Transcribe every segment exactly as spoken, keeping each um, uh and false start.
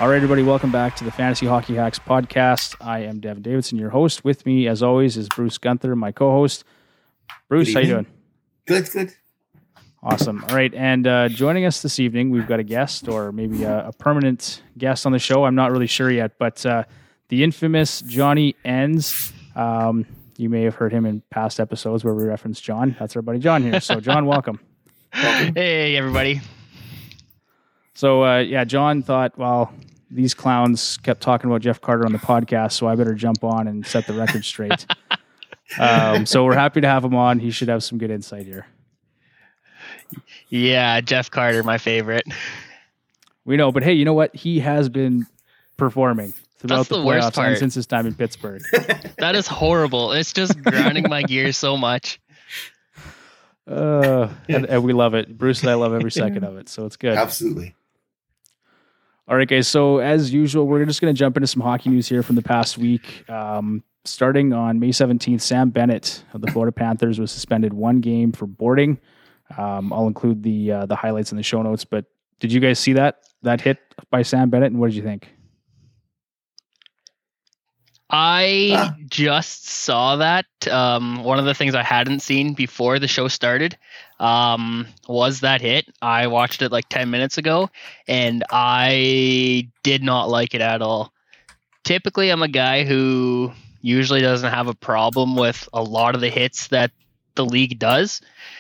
All right, everybody, welcome back to the Fantasy Hockey Hacks podcast. I am Devin Davidson, your host. With me, as always, is Bruce Gunther, my co-host. Bruce, how you doing? Good, good. Awesome. All right, and uh, joining us this evening, we've got a guest, or maybe a, a permanent guest on the show. I'm not really sure yet, but uh, the infamous Johnny Enns. Um, you may have heard him in past episodes where we reference John. That's our buddy John here. So, John, welcome. welcome. Hey, everybody. So, uh, yeah, John thought, well, these clowns kept talking about Jeff Carter on the podcast, so I better jump on and set the record straight. um, so we're happy to have him on. He should have some good insight here. Yeah, Jeff Carter, my favorite. We know, but hey, you know what? He has been performing throughout That's the, the playoffs worst part. and since his time in Pittsburgh. That is horrible. It's just grinding my gears so much. Uh, and, and we love it. Bruce and I love every second of it, so it's good. Absolutely. All right, guys. So as usual, we're just going to jump into some hockey news here from the past week. Um, starting on May seventeenth, Sam Bennett of the Florida Panthers was suspended one game for boarding. Um, I'll include the uh, the highlights in the show notes. But did you guys see that that hit by Sam Bennett, and what did you think? I ah. just saw that. Um, one of the things I hadn't seen before the show started um, was that hit. I watched it like ten minutes ago, and I did not like it at all. Typically, I'm a guy who usually doesn't have a problem with a lot of the hits that the league does.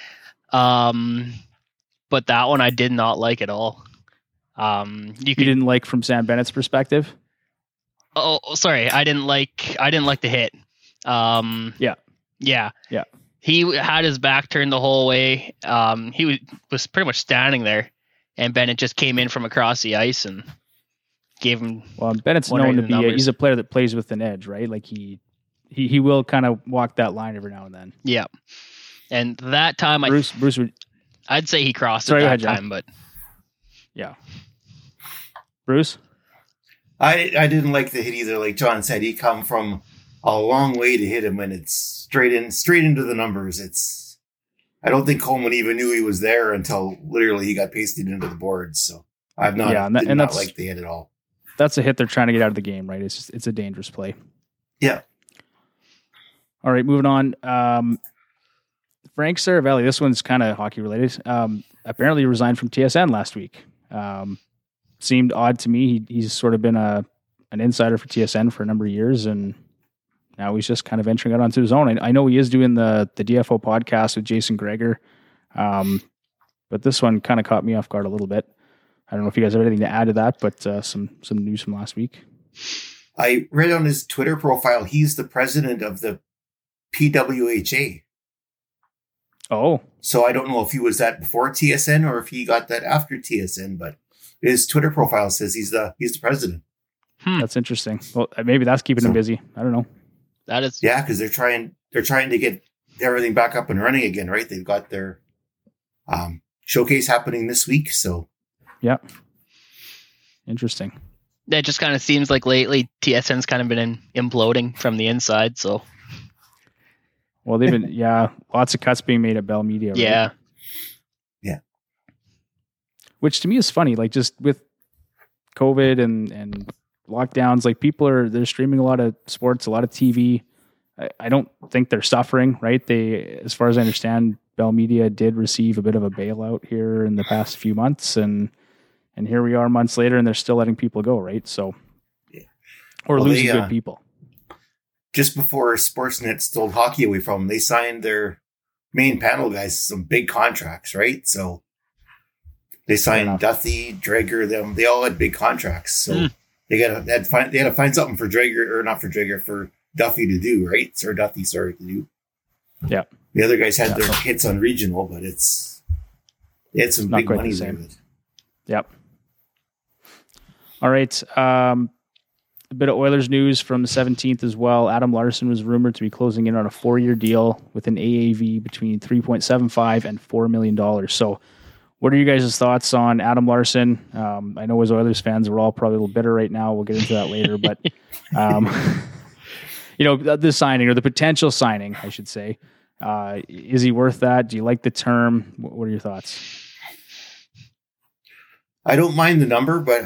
Um, but that one I did not like at all. Um, you, You could, didn't like from Sam Bennett's perspective? Oh, sorry. I didn't like. I didn't like the hit. Um, Yeah. yeah, Yeah. He had his back turned the whole way. Um, he was, was pretty much standing there, and Bennett just came in from across the ice and gave him. Well, Bennett's one known right to in the be a, numbers. he's a player that plays with an edge, right? Like he he he will kind of walk that line every now and then. Yeah, and that time Bruce Bruce would I, I'd say he crossed Sorry, it go that ahead, John. time, but yeah. Bruce? I I didn't like the hit either. Like John said, he come from a long way to hit him, and it's straight in, straight into the numbers. It's I don't think Coleman even knew he was there until literally he got pasted into the boards. So I've not, Yeah, and that- did and not that's- like the hit at all. That's a hit they're trying to get out of the game, right? It's just, it's a dangerous play. Yeah. All right, moving on. Um, Frank Saravelli, this one's kind of hockey related. Um, apparently resigned from T S N last week. Um, seemed odd to me. He, he's sort of been a an insider for T S N for a number of years, and now he's just kind of venturing out onto his own. I, I know he is doing the the D F O podcast with Jason Greger, um, but this one kind of caught me off guard a little bit. I don't know if you guys have anything to add to that, but uh, some some news from last week. I read on his Twitter profile, he's the president of the P W H A. Oh, So I don't know if he was that before T S N or if he got that after T S N, but his Twitter profile says he's the he's the president. hmm, that's interesting. Well, maybe that's keeping him So- busy. I don't know. that is Yeah, because they're trying they're trying to get everything back up and running again, right? They've got their um, showcase happening this week, so Yeah. Interesting. It just kind of seems like lately T S N's kind of been in, imploding from the inside. So Well, they've been, yeah, lots of cuts being made at Bell Media. Right? yeah, Which to me is funny. Like just with COVID and, and lockdowns, like people are, they're streaming a lot of sports, a lot of T V. I, I don't think they're suffering, right? They, as far as I understand, Bell Media did receive a bit of a bailout here in the past few months. And, and here we are months later and they're still letting people go, right? So, Yeah. or Well, losing they, good uh, people. just before Sportsnet stole hockey away from them, they signed their main panel guys some big contracts, right? So they signed enough. Duthie, Drager, them. They all had big contracts, so Mm. they got to had find they had to find something for Drager or not for Drager for Duffy to do, right? Or Duthie, sorry, to do. Yeah. The other guys had Yeah. their hits on regional, but it's they had some Not big quite money the there. same. That- Yep. All right. Um, a bit of Oilers news from the seventeenth as well. Adam Larson was rumored to be closing in on a four-year deal with an A A V between three point seven five and four million dollars. So what are you guys' thoughts on Adam Larson? Um, I know as Oilers fans, we're all probably a little bitter right now. We'll get into that later. But, um, you know, the, the signing or the potential signing, I should say, uh, is he worth that? Do you like the term? What, what are your thoughts? I don't mind the number, but I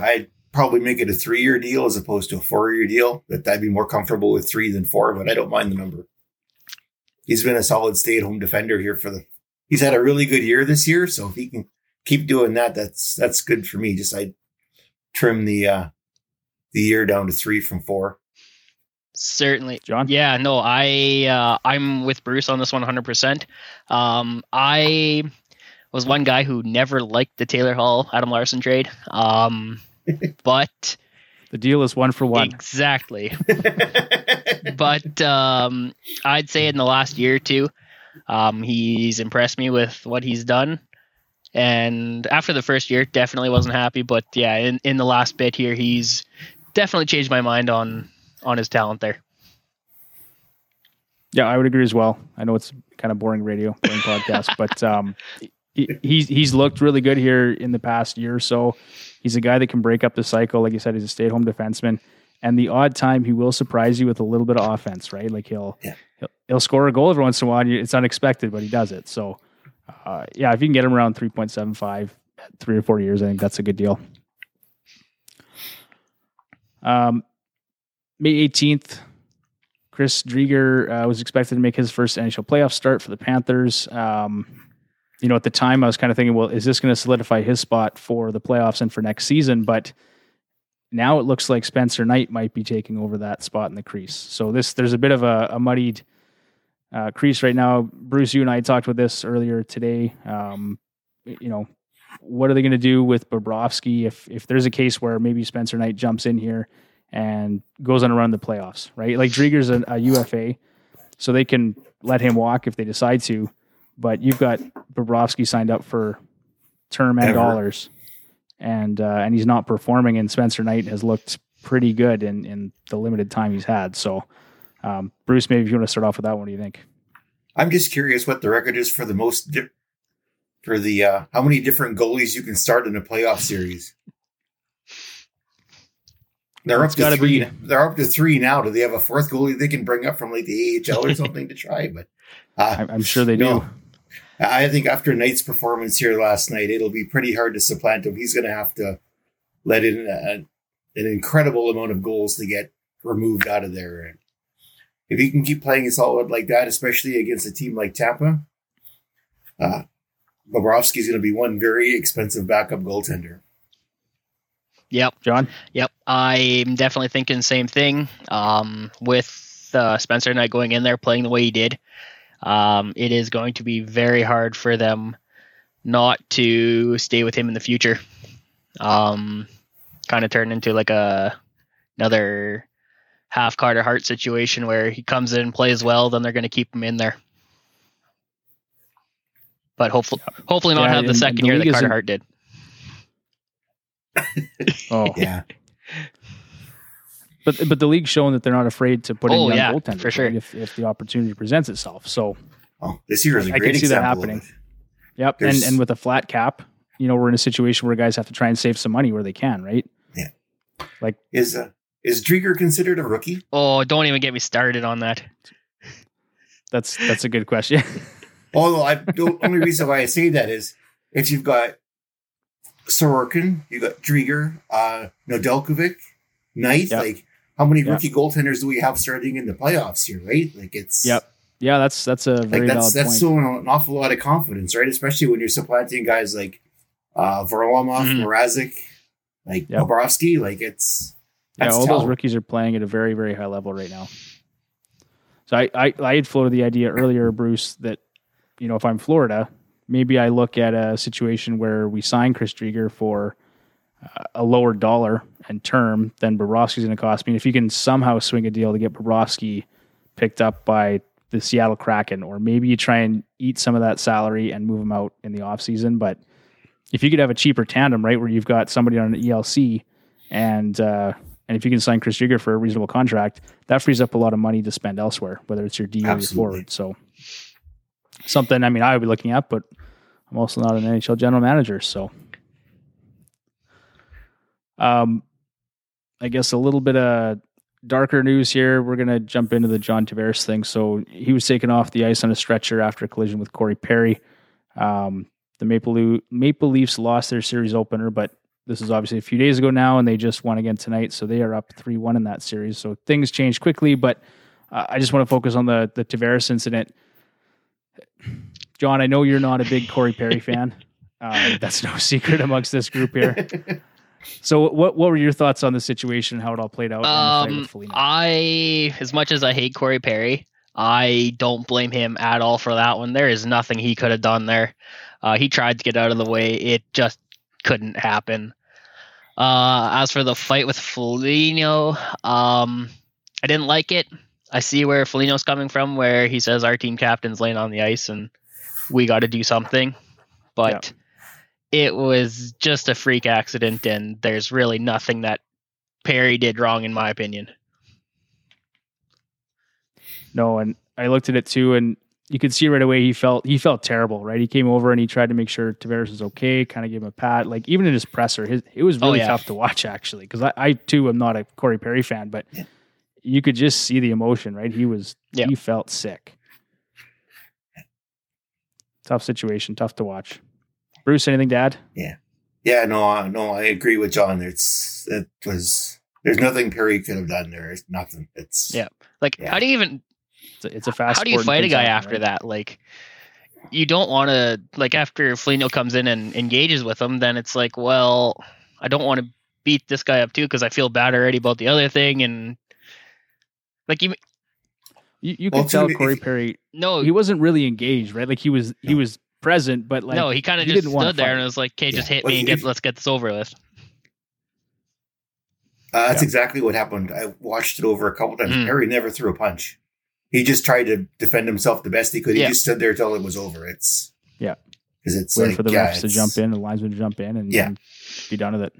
probably make it a three-year deal as opposed to a four-year deal. That I'd be more comfortable with three than four, but I don't mind the number. He's been a solid stay-at-home defender here for the. He's had a really good year this year, so if he can keep doing that, that's that's good for me. Just I trim the uh, the year down to three from four. Certainly, John. Yeah, no, I uh, I'm with Bruce on this one, one hundred percent. Um, I was one guy who never liked the Taylor Hall Adam Larson trade, um, but the deal is one for one. Exactly. But um, I'd say in the last year or two, um, he's impressed me with what he's done. And after the first year, definitely wasn't happy. But yeah, in, in the last bit here, he's definitely changed my mind on on his talent there. Yeah, I would agree as well. I know it's kind of boring radio, boring podcast, but um, he, he's he's looked really good here in the past year or so. He's a guy that can break up the cycle. Like you said, he's a stay-at-home defenseman. And the odd time he will surprise you with a little bit of offense, right? Like he'll yeah. he'll, he'll score a goal every once in a while. And it's unexpected, but he does it. So, uh, yeah, if you can get him around three point seven five, three or four years, I think that's a good deal. Um, May eighteenth, Chris Driedger uh, was expected to make his first N H L playoff start for the Panthers. Um, you know, at the time I was kind of thinking, well, is this going to solidify his spot for the playoffs and for next season? But now it looks like Spencer Knight might be taking over that spot in the crease. So this, there's a bit of a, a muddied uh, crease right now. Bruce, you and I talked with this earlier today. Um, you know, what are they going to do with Bobrovsky if if there's a case where maybe Spencer Knight jumps in here and goes on a run in the playoffs, right? Like Driedger's a, a U F A, so they can let him walk if they decide to. But you've got Bobrovsky signed up for term and Ever. dollars. And uh, and he's not performing, and Spencer Knight has looked pretty good in, in the limited time he's had. So, um, Bruce, maybe if you want to start off with that, what do you think? I'm just curious what the record is for the most di- for the uh, how many different goalies you can start in a playoff series. They're It's up to gotta three. be- They're up to three now. Do they have a fourth goalie they can bring up from like the A H L or something to try? But uh, I'm, I'm sure they no. do. I think after Knight's performance here last night, it'll be pretty hard to supplant him. He's going to have to let in a, an incredible amount of goals to get removed out of there. And if he can keep playing solid like that, especially against a team like Tampa, uh, Bobrovsky's going to be one very expensive backup goaltender. Yep. John? Yep. I'm definitely thinking the same thing. Um, with uh, Spencer Knight going in there playing the way he did, um, it is going to be very hard for them not to stay with him in the future. Um, kind of turn into like a another half Carter Hart situation where he comes in and plays well, then they're going to keep him in there. But hopefully, hopefully not Yeah, have the and- second and the year that league Carter isn't- Hart did. Oh, Yeah. but but the league's showing that they're not afraid to put in Oh, young yeah, goaltenders, for sure. right, if if the opportunity presents itself. So, Oh, this year is a I great can see that example happening. of it. yep. And There's- and with a flat cap, you know, we're in a situation where guys have to try and save some money where they can, right? Is uh, is Driedger considered a rookie? Oh, don't even get me started on that. That's that's a good question. Although I, the only reason why I say that is if you've got Sorokin, you got Driedger, uh, Nedeljkovic, Knight. Yep. Like, how many Yep. rookie goaltenders do we have starting in the playoffs here? Right? Like, it's Yep. Yeah, that's that's a very like that's valid that's point. so an awful lot of confidence, right? Especially when you're supplanting guys like uh, Varlamov, Mhm. Mrazek, like Yep. Bobrovsky. Like, it's Yeah, that's all talent. those rookies are playing at a very, very high level right now. So I, I, I had floated the idea earlier, Bruce, that, you know, if I'm Florida, maybe I look at a situation where we sign Chris Driedger for uh, a lower dollar and term than Bobrovsky's going to cost me. And if you can somehow swing a deal to get Bobrovsky picked up by the Seattle Kraken, or maybe you try and eat some of that salary and move him out in the offseason. But if you could have a cheaper tandem, right, where you've got somebody on an E L C and, uh, and if you can sign Chris Driedger for a reasonable contract, that frees up a lot of money to spend elsewhere, whether it's your D or your Absolutely. forward. So something, I mean, I would be looking at, but I'm also not an N H L general manager. So um, I guess a little bit of darker news here. We're going to jump into the John Tavares thing. So he was taken off the ice on a stretcher after a collision with Corey Perry. Um, the Maple, Leaf, Maple Leafs lost their series opener, but this is obviously a few days ago now, and they just won again tonight, so they are up three one in that series. So things change quickly, but uh, I just want to focus on the the Tavares incident. John, I know you're not a big Corey Perry fan. Um, that's no secret amongst this group here. So what what were your thoughts on the situation, how it all played out? Um, I, as much as I hate Corey Perry, I don't blame him at all for that one. There is nothing he could have done there. Uh, he tried to get out of the way. It just couldn't happen. Uh, as for the fight with Foligno, um, I didn't like it. I see where Foligno's coming from, where he says our team captain's laying on the ice and we got to do something. But yeah. It was just a freak accident, and there's really nothing that Perry did wrong, in my opinion. No, and I looked at it too, and you could see right away he felt he felt terrible, right? He came over and he tried to make sure Tavares was okay, kind of gave him a pat. Like, even in his presser, his, it was really oh, yeah. tough to watch, actually, because I, I, too, am not a Corey Perry fan, but yeah. you could just see the emotion, right? He was, yeah. he felt sick. Tough situation, tough to watch. Bruce, anything to add? Yeah. Yeah, no, no, I agree with John. It's, it was, there's nothing Perry could have done there. It's nothing. It's, yeah. Like, yeah. how do you even, it's a, it's a fast how do you fight a guy happen, after right? that? Like, you don't want to, like, after Foligno comes in and engages with him, then it's like, well, I don't want to beat this guy up too, because I feel bad already about the other thing. And, like, you, you, you well, can tell Corey if, Perry, no, he wasn't really engaged, right? Like, he was, no. he was present, but like, no, he kind of just stood there and was like, okay, yeah. just hit well, me and get, if, let's get this over with. Uh, that's yeah. exactly what happened. I watched it over a couple times. Mm. Perry never threw a punch. He just tried to defend himself the best he could. He yeah. just stood there till it was over. It's yeah, because it's wait like, for the yeah, refs to jump in, the linesman to jump in, and, yeah. and be done with it.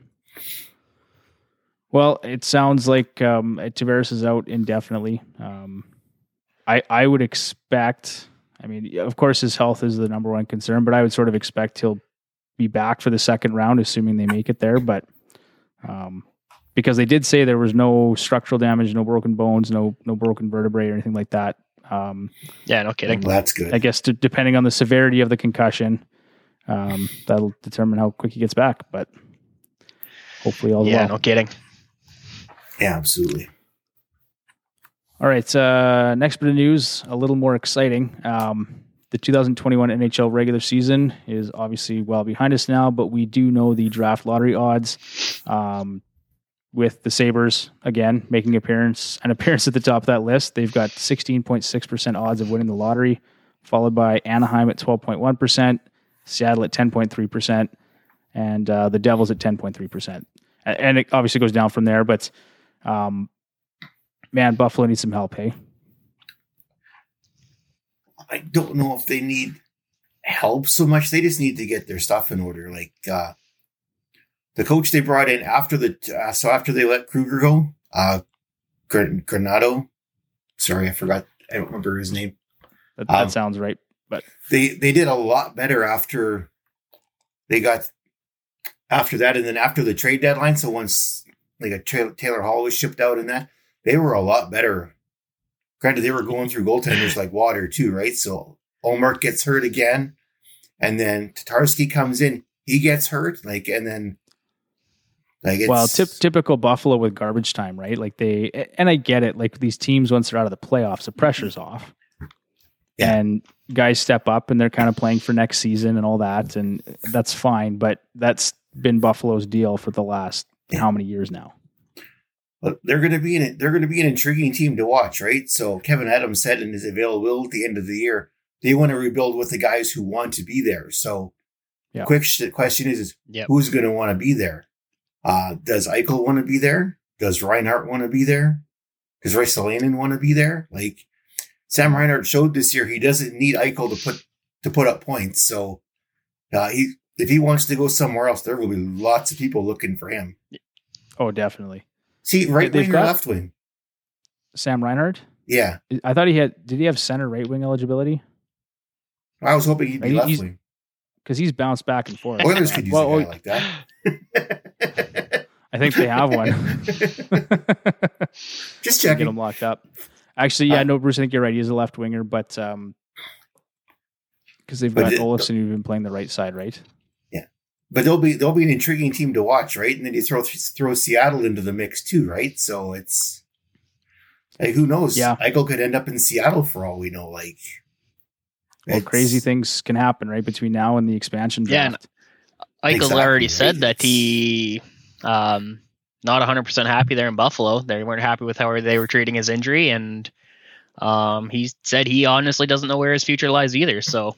Well, it sounds like um, Tavares is out indefinitely. Um, I I would expect. I mean, of course, his health is the number one concern, but I would sort of expect he'll be back for the second round, assuming they make it there. But um, because they did say there was no structural damage, no broken bones, no no broken vertebrae or anything like that. Um, yeah, no kidding. Well, that's good. I guess to, depending on the severity of the concussion, um, that'll determine how quick he gets back. But hopefully, all yeah, well. no kidding. Yeah, absolutely. All right, uh, next bit of news, a little more exciting. Um, the two thousand twenty-one N H L regular season is obviously well behind us now, but we do know the draft lottery odds. Um, with the Sabres, again, making appearance an appearance at the top of that list. They've got sixteen point six percent odds of winning the lottery, followed by Anaheim at twelve point one percent, Seattle at ten point three percent, and uh, the Devils at ten point three percent. And it obviously goes down from there, but um, man, Buffalo needs some help, hey? I don't know if they need help so much. They just need to get their stuff in order. Like uh, the coach they brought in after the uh, so after they let Kruger go, uh, Granado. Sorry, I forgot. I don't remember his name. That, that um, sounds right, but they they did a lot better after they got after that, and then after the trade deadline. So once like a Taylor, Taylor Hall was shipped out, and that they were a lot better. Granted, they were going through goaltenders like water too, right? So Olmark gets hurt again, and then Tatarski comes in, he gets hurt, like, and then like it's well, tip, typical Buffalo with garbage time, right? Like they, and I get it. Like these teams, once they're out of the playoffs, the pressure's off, yeah. and guys step up and they're kind of playing for next season and all that, and that's fine. But that's been Buffalo's deal for the last yeah. how many years now? But they're going to be an they're going to be an intriguing team to watch, right? So Kevin Adams said in his availability at the end of the year, they want to rebuild with the guys who want to be there. So, yeah. quick sh- question is, is yep. who's going to want to be there? Uh, does Eichel want to be there? Does Reinhart want to be there? Does Ristolainen want to be there? Like Sam Reinhart showed this year, he doesn't need Eichel to put to put up points. So, uh, he if he wants to go somewhere else, there will be lots of people looking for him. Oh, definitely. See, right wing or left wing? Sam Reinhart? Yeah. I thought he had, did he have center right wing eligibility? I was hoping he'd be right, left wing. Because he's bounced back and forth. Oilers could use well, a guy like that. I think they have one. Just checking. Get him locked up. Actually, yeah, uh, no, Bruce, I think you're right. He is a left winger, but um, because they've got Olofsson who've been playing the right side, right? Yeah. but they'll be they'll be an intriguing team to watch, right? And then you throw throw Seattle into the mix too, right? So it's like, who knows? Yeah. Eichel could end up in Seattle for all we know. Like, well, crazy things can happen right between now and the expansion draft. Yeah, Eichel's Exactly, already right? said that It's- he um not one hundred percent happy there in Buffalo. They weren't happy with how they were treating his injury, and um he said he honestly doesn't know where his future lies either. So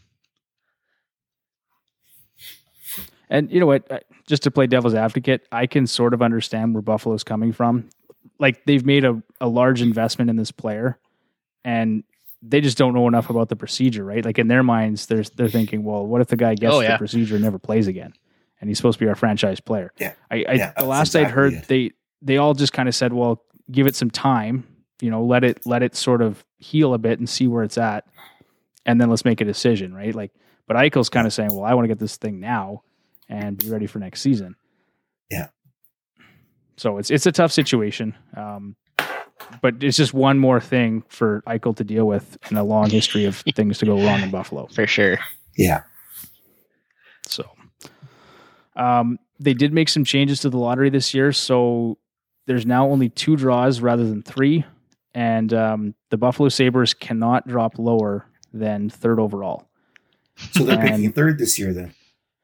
And you know what? uh, Just to play devil's advocate, I can sort of understand where Buffalo's coming from. Like, they've made a, a large investment in this player, and they just don't know enough about the procedure, right? Like, in their minds, they're they're thinking, well, what if the guy gets Oh, the yeah. procedure and never plays again, and he's supposed to be our franchise player? Yeah. I, I Yeah, the that's last I'd exactly heard, it. they they all just kind of said, well, give it some time, you know, let it let it sort of heal a bit and see where it's at, and then let's make a decision, right? Like, but Eichel's kind of saying, well, I want to get this thing now and be ready for next season. Yeah. So it's it's a tough situation, um, but it's just one more thing for Eichel to deal with in a long history of things to go wrong in Buffalo. for sure. Yeah. So um, they did make some changes to the lottery this year, so there's now only two draws rather than three, and um, the Buffalo Sabres cannot drop lower than third overall. So they're And- picking third this year then.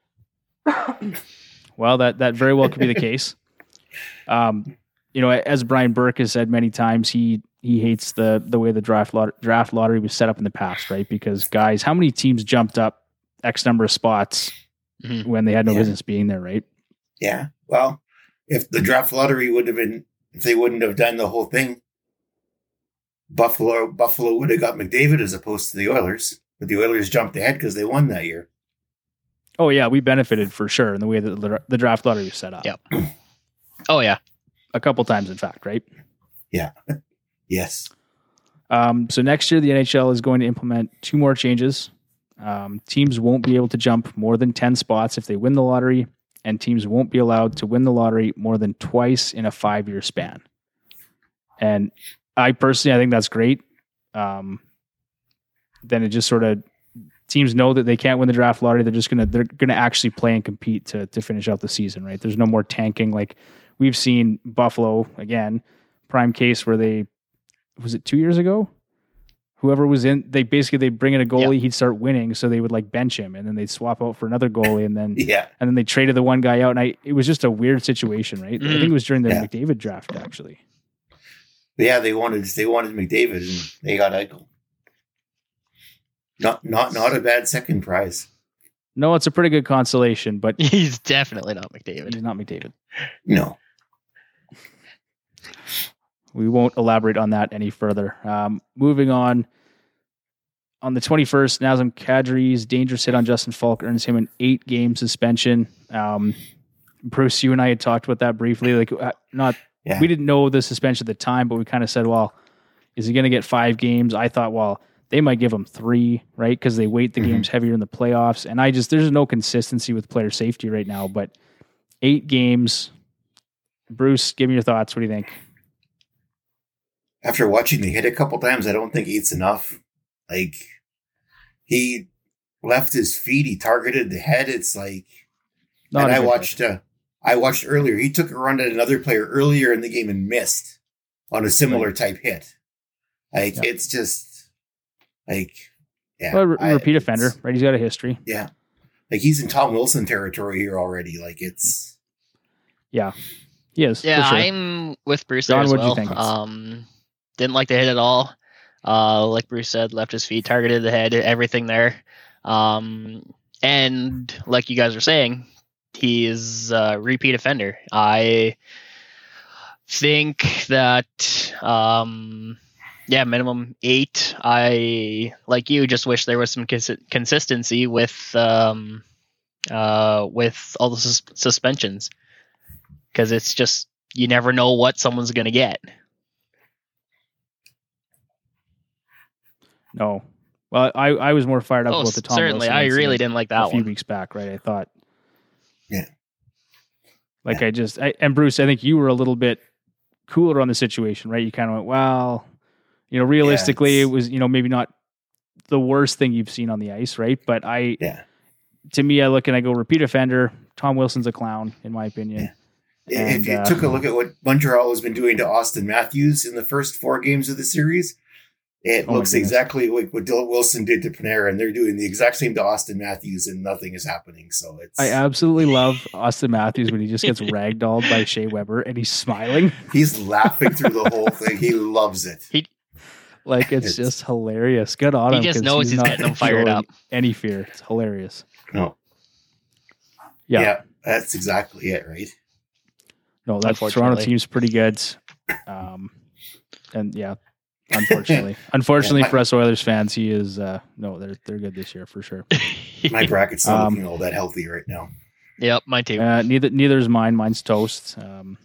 Well, that that very well could be the case. Um, you know, as Brian Burke has said many times, he he hates the the way the draft lot, draft lottery was set up in the past, right? Because guys, how many teams jumped up X number of spots Mhm. when they had no Yeah. business being there, right? Yeah. Well, if the draft lottery would have been, if they wouldn't have done the whole thing, Buffalo Buffalo would have got McDavid as opposed to the Oilers. But the Oilers jumped ahead because they won that year. Oh yeah, we benefited for sure in the way that the, the draft lottery was set up. Yep. Oh yeah. A couple times, in fact, right? Yeah. Yes. Um, so next year, the N H L is going to implement two more changes. Um, teams won't be able to jump more than ten spots if they win the lottery, and teams won't be allowed to win the lottery more than twice in a five-year span. And I personally, I think that's great. Um, then it just sort of teams know that they can't win the draft lottery. They're just gonna they're gonna actually play and compete to to finish out the season, right? There's no more tanking like we've seen Buffalo again, prime case where they was it two years ago? Whoever was in, they basically they bring in a goalie, he'd start winning, so they would like bench him, and then they'd swap out for another goalie, and then Yeah. and then they traded the one guy out, and I it was just a weird situation, right? I Mm. think it was during the Yeah. McDavid draft actually. Yeah, they wanted they wanted McDavid and they got Eichel. Not not not a bad second prize. No, it's a pretty good consolation, but He's definitely not McDavid. he's not McDavid. No. We won't elaborate on that any further. Um, moving on. On the twenty-first, Nazem Kadri's dangerous hit on Justin Falk earns him an eight-game suspension. Um, Bruce, you and I had talked about that briefly. Like, uh, not Yeah. we didn't know the suspension at the time, but we kind of said, "Well, is he going to get five games?" I thought, well, they might give him three, right? Because they weight the Mhm. games heavier in the playoffs, and I just there's no consistency with player safety right now. But eight games, Bruce, give me your thoughts. What do you think? After watching the hit a couple times, I don't think eight's enough. Like, he left his feet, he targeted the head. It's like, Not and a I good watched, uh, I watched earlier. He took a run at another player earlier in the game and missed on a similar type hit. Like, Yeah. it's just like, yeah, Well, re- I- repeat it's- offender, right? He's got a history. Yeah, like he's in Tom Wilson territory here already. Like, it's Yeah, he is. Yeah, for sure. I'm with Bruce John, there as what'd you well. think? Um, didn't like the hit at all. Uh, like Bruce said, left his feet, targeted the head, everything there. Um, and like you guys were saying, he is a repeat offender. I think that, um, yeah, minimum eight. I, like you, just wish there was some cons- consistency with, um, uh, with all the sus- suspensions. Because it's just, you never know what someone's going to get. No. Well, I, I was more fired up Oh, about the Tom certainly. Wilson I really incident didn't like a that few one. weeks back, right? I thought. Yeah. Like Yeah. I just, I, and Bruce, I think you were a little bit cooler on the situation, right? You kind of went, well, you know, realistically, Yeah, it it's- was, you know, maybe not the worst thing you've seen on the ice, right? But I, yeah, to me, I look and I go repeat offender. Tom Wilson's a clown, in my opinion. Yeah. And, if you uh, took a look at what Montreal has been doing to Austin Matthews in the first four games of the series, it Oh my looks goodness. exactly like what Dylan Wilson did to Panarin, and they're doing the exact same to Austin Matthews, and nothing is happening. So it's I absolutely love Austin Matthews when he just gets ragdolled by Shea Weber and he's smiling. he's laughing through the whole thing. He loves it. Like, it's, It's- just hilarious. Good on He him. just 'cause knows he's not getting them fired showing up. Any fear. It's hilarious. No, Yeah. yeah, that's exactly it, right? No, that Toronto Unfortunately. team's pretty good. Um, and yeah, unfortunately, unfortunately Yeah, my- for us Oilers fans, he is, uh, no, they're, they're good this year for sure. My bracket's not Um, looking all that healthy right now. Yep, mine too. Uh, neither, neither is mine. Mine's toast. Um,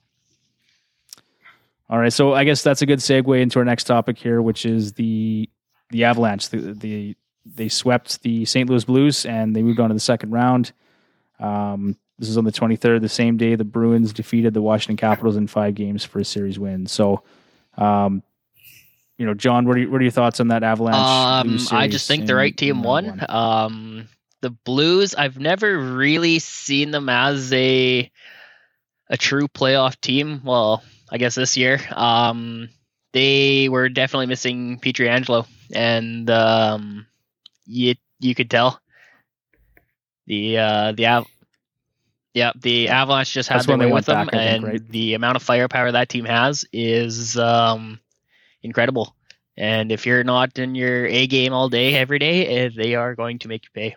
all right. So I guess that's a good segue into our next topic here, which is the, the Avalanche. The, the, they swept the Saint Louis Blues and they moved on to the second round. Um, this is on the twenty-third, the same day the Bruins defeated the Washington Capitals in five games for a series win. So, um, you know, John, what are, you, what are your thoughts on that Avalanche? Um, Blues I series just think the in- right team in won. round one? Um, the Blues, I've never really seen them as a a true playoff team. Well, I guess this year, um, they were definitely missing Pietrangelo, and um, you you could tell the uh, the Av- yeah the Avalanche just had That's their when they way went with them, back, I think, and right? the amount of firepower that team has is um, incredible. And if you're not in your A game all day, every day, eh, they are going to make you pay.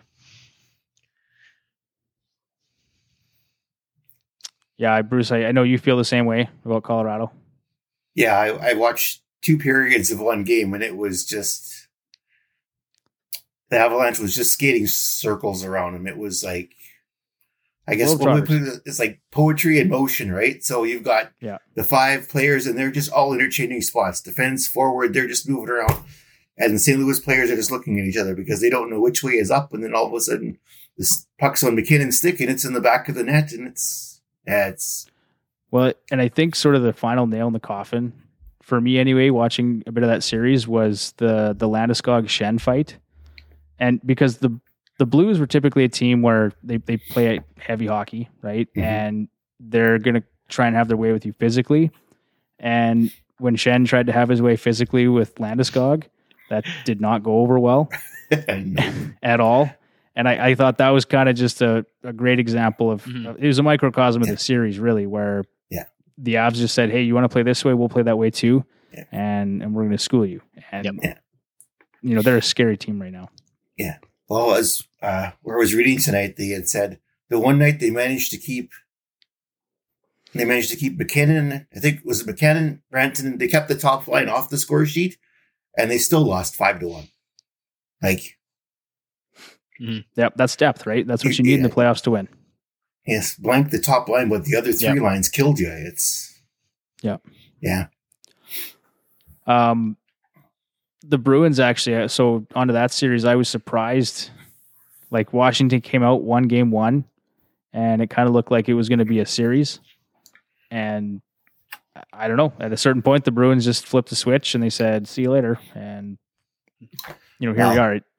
Yeah, Bruce, I, I know you feel the same way about Colorado. Yeah, I, I watched two periods of one game, and it was just the Avalanche was just skating circles around him. It was like, I guess World what we Trotters. put it, it's like poetry in motion, right? So you've got Yeah. the five players, and they're just all interchanging spots. Defense, forward, they're just moving around, and the Saint Louis players are just looking at each other because they don't know which way is up. And then all of a sudden, this puck's on McKinnon's stick, and it's in the back of the net, and it's yeah, it's Well, and I think sort of the final nail in the coffin, for me anyway, watching a bit of that series was the the Landeskog Shen fight. And because the the Blues were typically a team where they, they play heavy hockey, right? Mhm. And they're going to try and have their way with you physically. And when Shen tried to have his way physically with Landeskog, that did not go over well no. at all. And I, I thought that was kind of just a, a great example of, Mhm. of- it was a microcosm of Yeah. the series, really, where Yeah. the Avs just said, hey, you want to play this way? We'll play that way too. Yeah. And and we're going to school you. And, Yep. Yeah. you know, they're a scary team right now. Well, as uh, where I was reading tonight, they had said the one night they managed to keep, they managed to keep McKinnon. I think it was McKinnon, Branton. They kept the top line off the score sheet, and they still lost five to one. Like, Yep, that's depth, right? That's what you need in the Yeah. playoffs to win. yes, blank the top line, but the other three Yep. lines killed you. It's Yep. yeah, Um, the Bruins actually, uh, so onto that series, I was surprised. Like Washington came out one game one, and it kind of looked like it was going to be a series. And I- I don't know. At a certain point, the Bruins just flipped the switch and they said, "See you later." And you know, here we Wow. are. Right?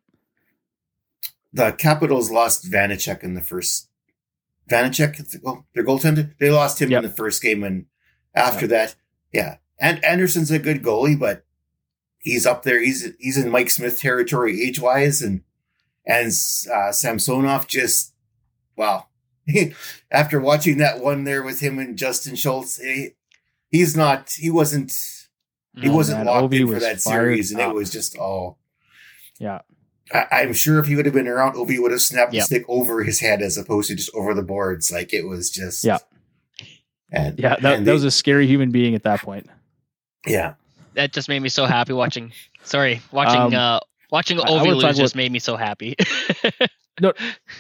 the Capitals lost Vanacek in the first. Vanacek, well, their goaltender, they lost him Yep. in the first game, and after Yep. that, yeah, and Anderson's a good goalie, but he's up there. He's he's in Mike Smith territory age wise, and and uh, Samsonov just wow. After watching that one there with him and Justin Schultz, he, he's not. He wasn't. He Oh, wasn't man, locked Ovi in for was that fired series, and up. it was just all. Yeah. I, I'm sure if he would have been around, Ovi would have snapped Yep. the stick over his head as opposed to just over the boards. Like it was just. Yeah. And Yeah, that, and that they- was a scary human being at that point. yeah. That just made me so happy watching. Sorry, watching Um, uh, watching I- I Ovi wanna lose talk just about- made me so happy. No.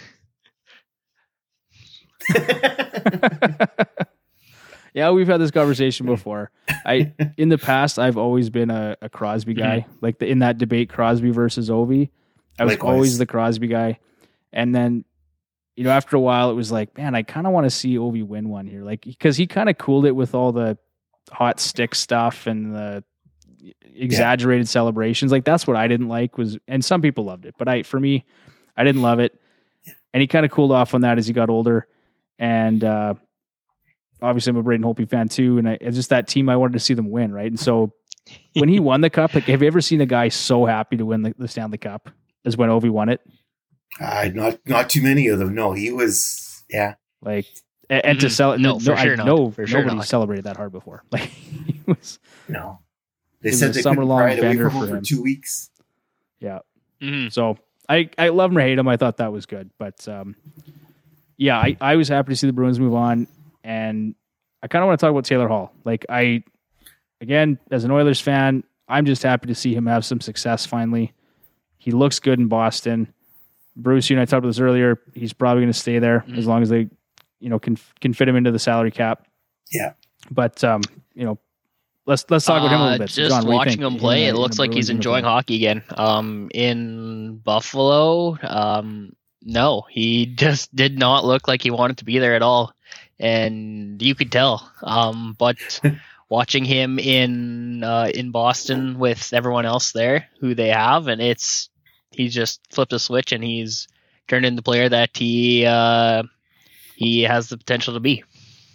Yeah, we've had this conversation before. I in the past, I've always been a, a Crosby guy. Like the, in that debate, Crosby versus Ovi, I was Likewise. always the Crosby guy. And then, you know, after a while, it was like, man, I kind of want to see Ovi win one here, like because he kind of cooled it with all the hot stick stuff and the exaggerated celebrations. Like that's what I didn't like was, and some people loved it, but I, for me, I didn't love it. and he kind of cooled off on that as he got older. And uh, obviously, I'm a Braden Holtby fan too, and I, it's just that team I wanted to see them win, right? And so when he won the cup, like, have you ever seen a guy so happy to win the, the Stanley Cup as when Ovi won it? Uh, not not too many of them. No, he was yeah. Like and, and to celebrate, No, no, for I sure not. know For sure nobody not. celebrated that hard before. Like he was, No, they It was said a they couldn't summer-long pry it away bender from him for for him. two weeks. yeah. Mhm. So I, I love him or hate him. I thought that was good. But um, yeah, I, I was happy to see the Bruins move on. And I kind of want to talk about Taylor Hall. Like I, again, as an Oilers fan, I'm just happy to see him have some success finally. He looks good in Boston. Bruce, you and I talked about this earlier. He's probably going to stay there Mhm. as long as they, you know, can can fit him into the salary cap. Yeah. But um, you know, let's let's talk about him a little Uh, bit. So, Just John, what do you watching think? him play, in it a- looks in a like he's Bruins enjoying uniform? hockey again. Um, in Buffalo, um, no, he just did not look like he wanted to be there at all, and you could tell. Um, but watching him in uh, in Boston with everyone else there, who they have, and it's he's just flipped a switch and he's turned into the player that he uh, he has the potential to be.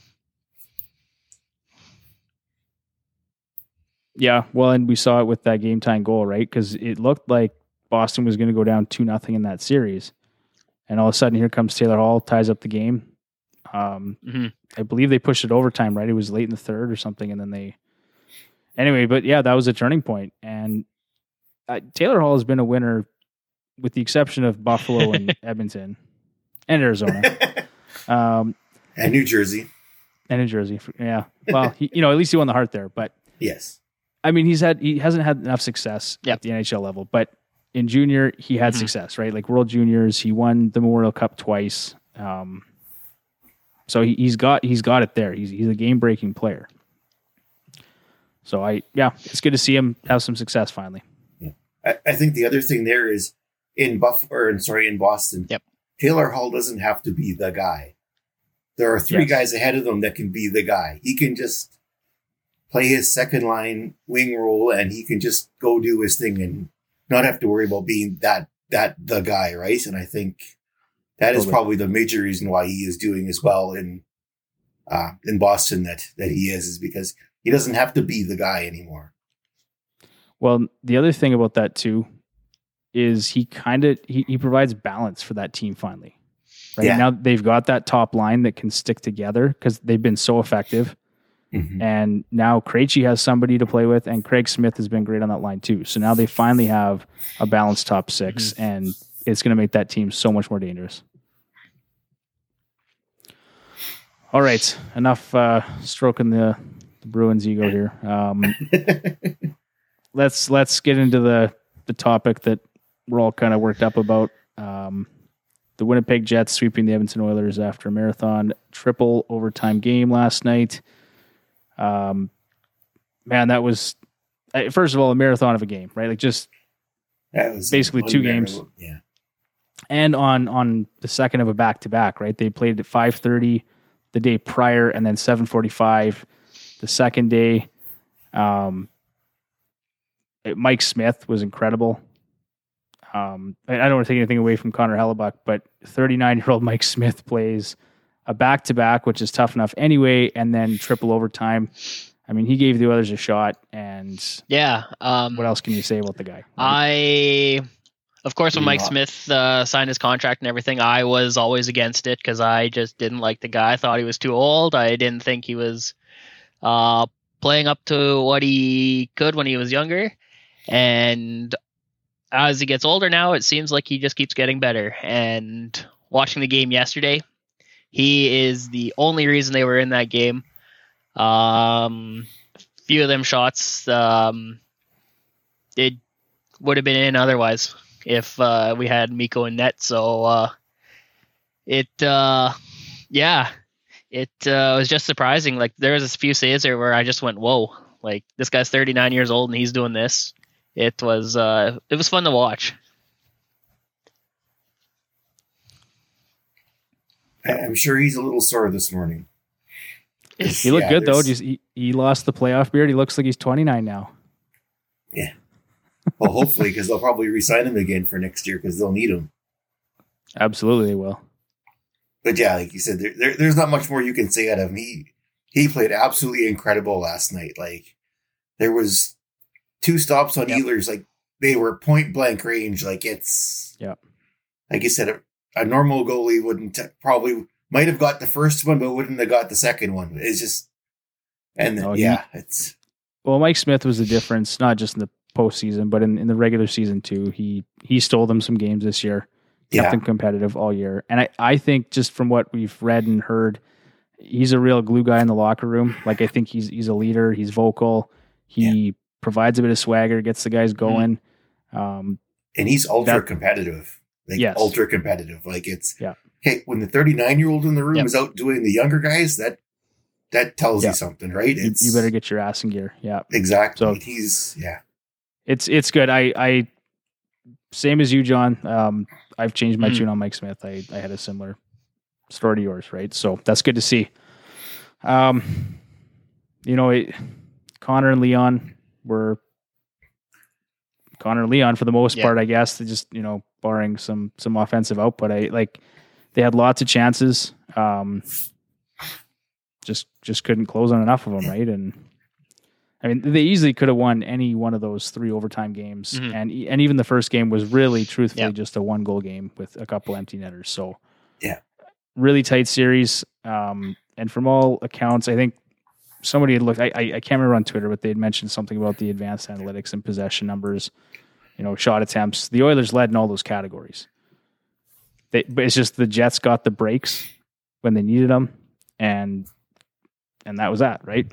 Yeah, well, and we saw it with that game time goal, right? Because it looked like Boston was going to go down two nothing in that series, and all of a sudden, here comes Taylor Hall, ties up the game. Um, hmm I believe they pushed it overtime, right? It was late in the third or something, and then they. Anyway, but yeah, that was a turning point, and uh, Taylor Hall has been a winner, with the exception of Buffalo and Edmonton, and Arizona, um, And New Jersey. and New Jersey. Yeah, well, he, you know, at least he won the heart there, but. Yes. I mean, he's had he hasn't had enough success Yep. at the N H L level, but in junior he had Mhm. success, right? Like World Juniors, he won the Memorial Cup twice. Um, so he, he's got he's got it there. He's he's a game breaking player. So I yeah, it's good to see him have some success finally. I, I think the other thing there is in Buff or in, sorry, in Boston, Yep. Taylor Hall doesn't have to be the guy. There are three Yes. guys ahead of him that can be the guy. He can just play his second line wing role and he can just go do his thing and not have to worry about being that that the guy, right? And I think that is Totally. probably the major reason why he is doing as well in uh, in Boston that that he is, is because he doesn't have to be the guy anymore. Well, the other thing about that too is he kind of he, he provides balance for that team finally. Right Yeah. now they've got that top line that can stick together because they've been so effective. Mhm. And now Krejci has somebody to play with, and Craig Smith has been great on that line too. So now they finally have a balanced top 6 and it's going to make that team so much more dangerous. All right, enough uh, stroking the, the Bruins ego here. Um, let's let's get into the the topic that we're all kind of worked up about. Um, the Winnipeg Jets sweeping the Edmonton Oilers after a marathon triple overtime game last night. Um, man, that was uh, first of all a marathon of a game, right? Like just That was Basically two unbearable. games. Yeah. and on on the second of a back to back, right? They played at five thirty the day prior, and then seven forty five the second day. Um, it- Mike Smith was incredible. Um, I, I don't want to take anything away from Connor Hellebuck, but thirty nine year old Mike Smith plays a back to back, which is tough enough anyway, and then triple overtime. I mean, he gave the others a shot, and Yeah. Um, what else can you say about the guy? I, of course, when Pretty Mike hot. Smith uh, signed his contract and everything, I was always against it because I just didn't like the guy. I thought he was too old. I didn't think he was uh, playing up to what he could when he was younger. And as he gets older now, it seems like he just keeps getting better. And watching the game yesterday, he is the only reason they were in that game. Um, few of them shots, um, it would have been in otherwise if uh, we had Miko in net. So uh, it, uh, yeah, it uh, was just surprising. Like there was a few saves there where I just went, "Whoa!" Like this guy's thirty-nine years old and he's doing this. It was uh, it was fun to watch. I- I'm sure he's a little sore this morning. He looked Yeah, good though. there's- Just he, he lost the playoff beard. He looks like he's twenty-nine now. Well, hopefully, because they'll probably re-sign him again for next year because they'll need him. Absolutely, they will. But yeah, like you said, there, there, there's not much more you can say out of him. He he played absolutely incredible last night. Like there was two stops on Yep. Ehlers, like they were point blank range. Like it's Yep. like you said, a, a normal goalie wouldn't probably might have got the first one, but wouldn't have got the second one. It's just and Oh, he- yeah, it's Well, Mike Smith was the difference, not just in the postseason, but in, in the regular season too. He he stole them some games this year, kept yeah, them competitive all year. And I, I think just from what we've read and heard, he's a real glue guy in the locker room. Like I think he's he's a leader. He's vocal. He provides a bit of swagger, gets the guys going. Um, and he's ultra That- competitive. Like Yes. ultra competitive. Like it's Yeah. Hey, when the thirty-nine year old in the room Yep. is out doing the younger guys, that that tells Yeah. you something, right? you, you better get your ass in gear. Yeah. exactly. So- He's yeah. It's it's good. I, I same as you, John. Um, I've changed my Mhm. tune on Mike Smith. I, I had a similar story to yours, right? So that's good to see. Um, you know, it, Connor and Leon were Connor and Leon for the most Yeah. part, I guess. They just, you know, barring some some offensive output. I like they had lots of chances. Um, just just couldn't close on enough of them, right? And I mean, they easily could have won any one of those three overtime games, Mhm. and e- and even the first game was really, truthfully, Yeah. just a one goal game with a couple empty netters. So, Yeah. really tight series. Um, and from all accounts, I think somebody had looked. I, I I can't remember on Twitter, but they had mentioned something about the advanced analytics and possession numbers. You know, shot attempts. The Oilers led in all those categories. They, but it's just the Jets got the breaks when they needed them, and and that was that, right?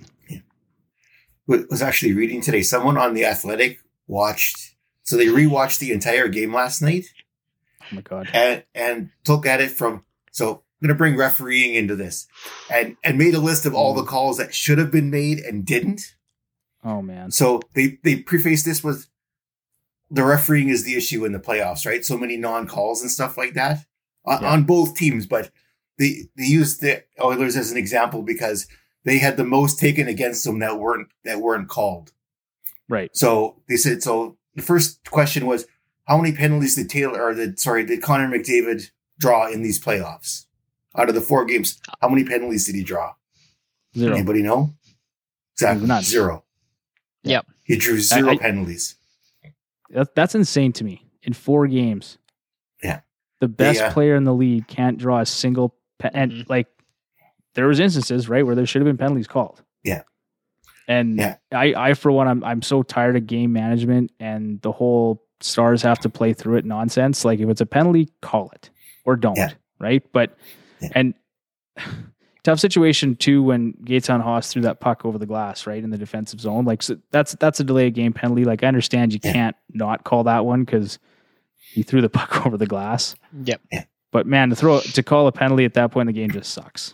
wa- was actually reading today. Someone on The Athletic watched, so they rewatched the entire game last night Oh my god. and and took at it from. So I'm going to bring refereeing into this, and and made a list of all the calls that should have been made and didn't. Oh man. So they they prefaced this with the refereeing is the issue in the playoffs, right? So many non calls and stuff like that on, Yeah. on both teams, but they they used the Oilers as an example because they had the most taken against them that weren't that weren't called. Right. So they said, so the first question was, how many penalties did Taylor, or did, sorry, did Connor McDavid draw in these playoffs? Out of the four games, how many penalties did he draw? Zero. Anybody know? Exactly. None. Zero. Yep. He drew zero I- penalties. That, that's insane to me. In four games. Yeah. The best Yeah. player in the league can't draw a single pe- and Mhm. like there was instances, right, where there should have been penalties called. Yeah. And Yeah. I, I for one, I'm I'm so tired of game management and the whole stars have to play through it nonsense. Like if it's a penalty, call it or don't. Yeah. Right. But Yeah. and tough situation too when Gaetan Haas threw that puck over the glass, right, in the defensive zone. Like so that's that's a delayed game penalty. Like I understand you Yeah. can't not call that one because he threw the puck over the glass. Yep. But man, to throw to call a penalty at that point in the game just sucks.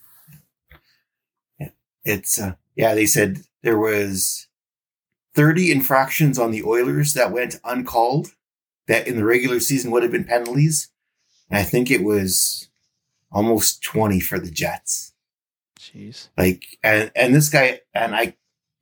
It's uh, yeah, they said there was thirty infractions on the Oilers that went uncalled that in the regular season would have been penalties. And I think it was almost twenty for the Jets. Jeez. Like, and, and this guy, and I,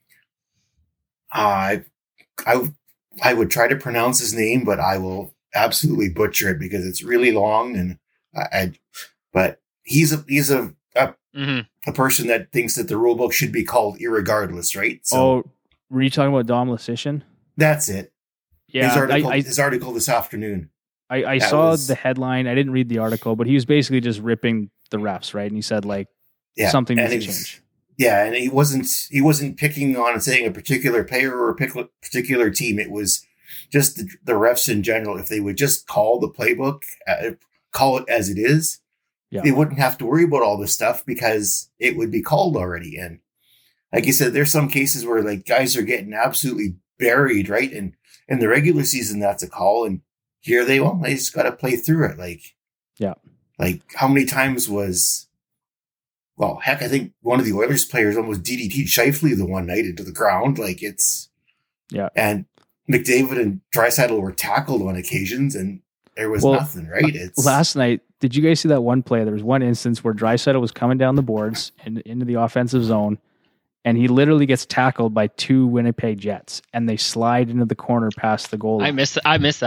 I, I, I would try to pronounce his name, but I will absolutely butcher it because it's really long. And I, I but he's a, he's a, a, hmm a person that thinks that the rule book should be called irregardless, right? So oh, were you talking about Dom Lasician? that's it. Yeah, his article, I, I, his article this afternoon. I, I that saw was- the headline. I didn't read the article, but he was basically just ripping the refs, right? And he said like Yeah, something and needs to it was- change. Yeah, and he wasn't he wasn't picking on saying a particular player or a pic- particular team. It was just the, the refs in general. If they would just call the playbook, uh, call it as it is, Yeah. they wouldn't have to worry about all this stuff because it would be called already. And like you said, there's some cases where like guys are getting absolutely buried, right? And in the regular season, that's a call, and here they well, they just got to play through it. Like, Yeah. like how many times was. Well, heck, I think one of the Oilers players almost D D T'd Scheifele the one night into the ground. Like it's, Yeah. And McDavid and Draisaitl were tackled on occasions, and there was Well, nothing. Right? It's Last night, did you guys see that one play? There was one instance where Draisaitl was coming down the boards and into the offensive zone, and he literally gets tackled by two Winnipeg Jets, and they slide into the corner past the goal I line. missed. I missed that one.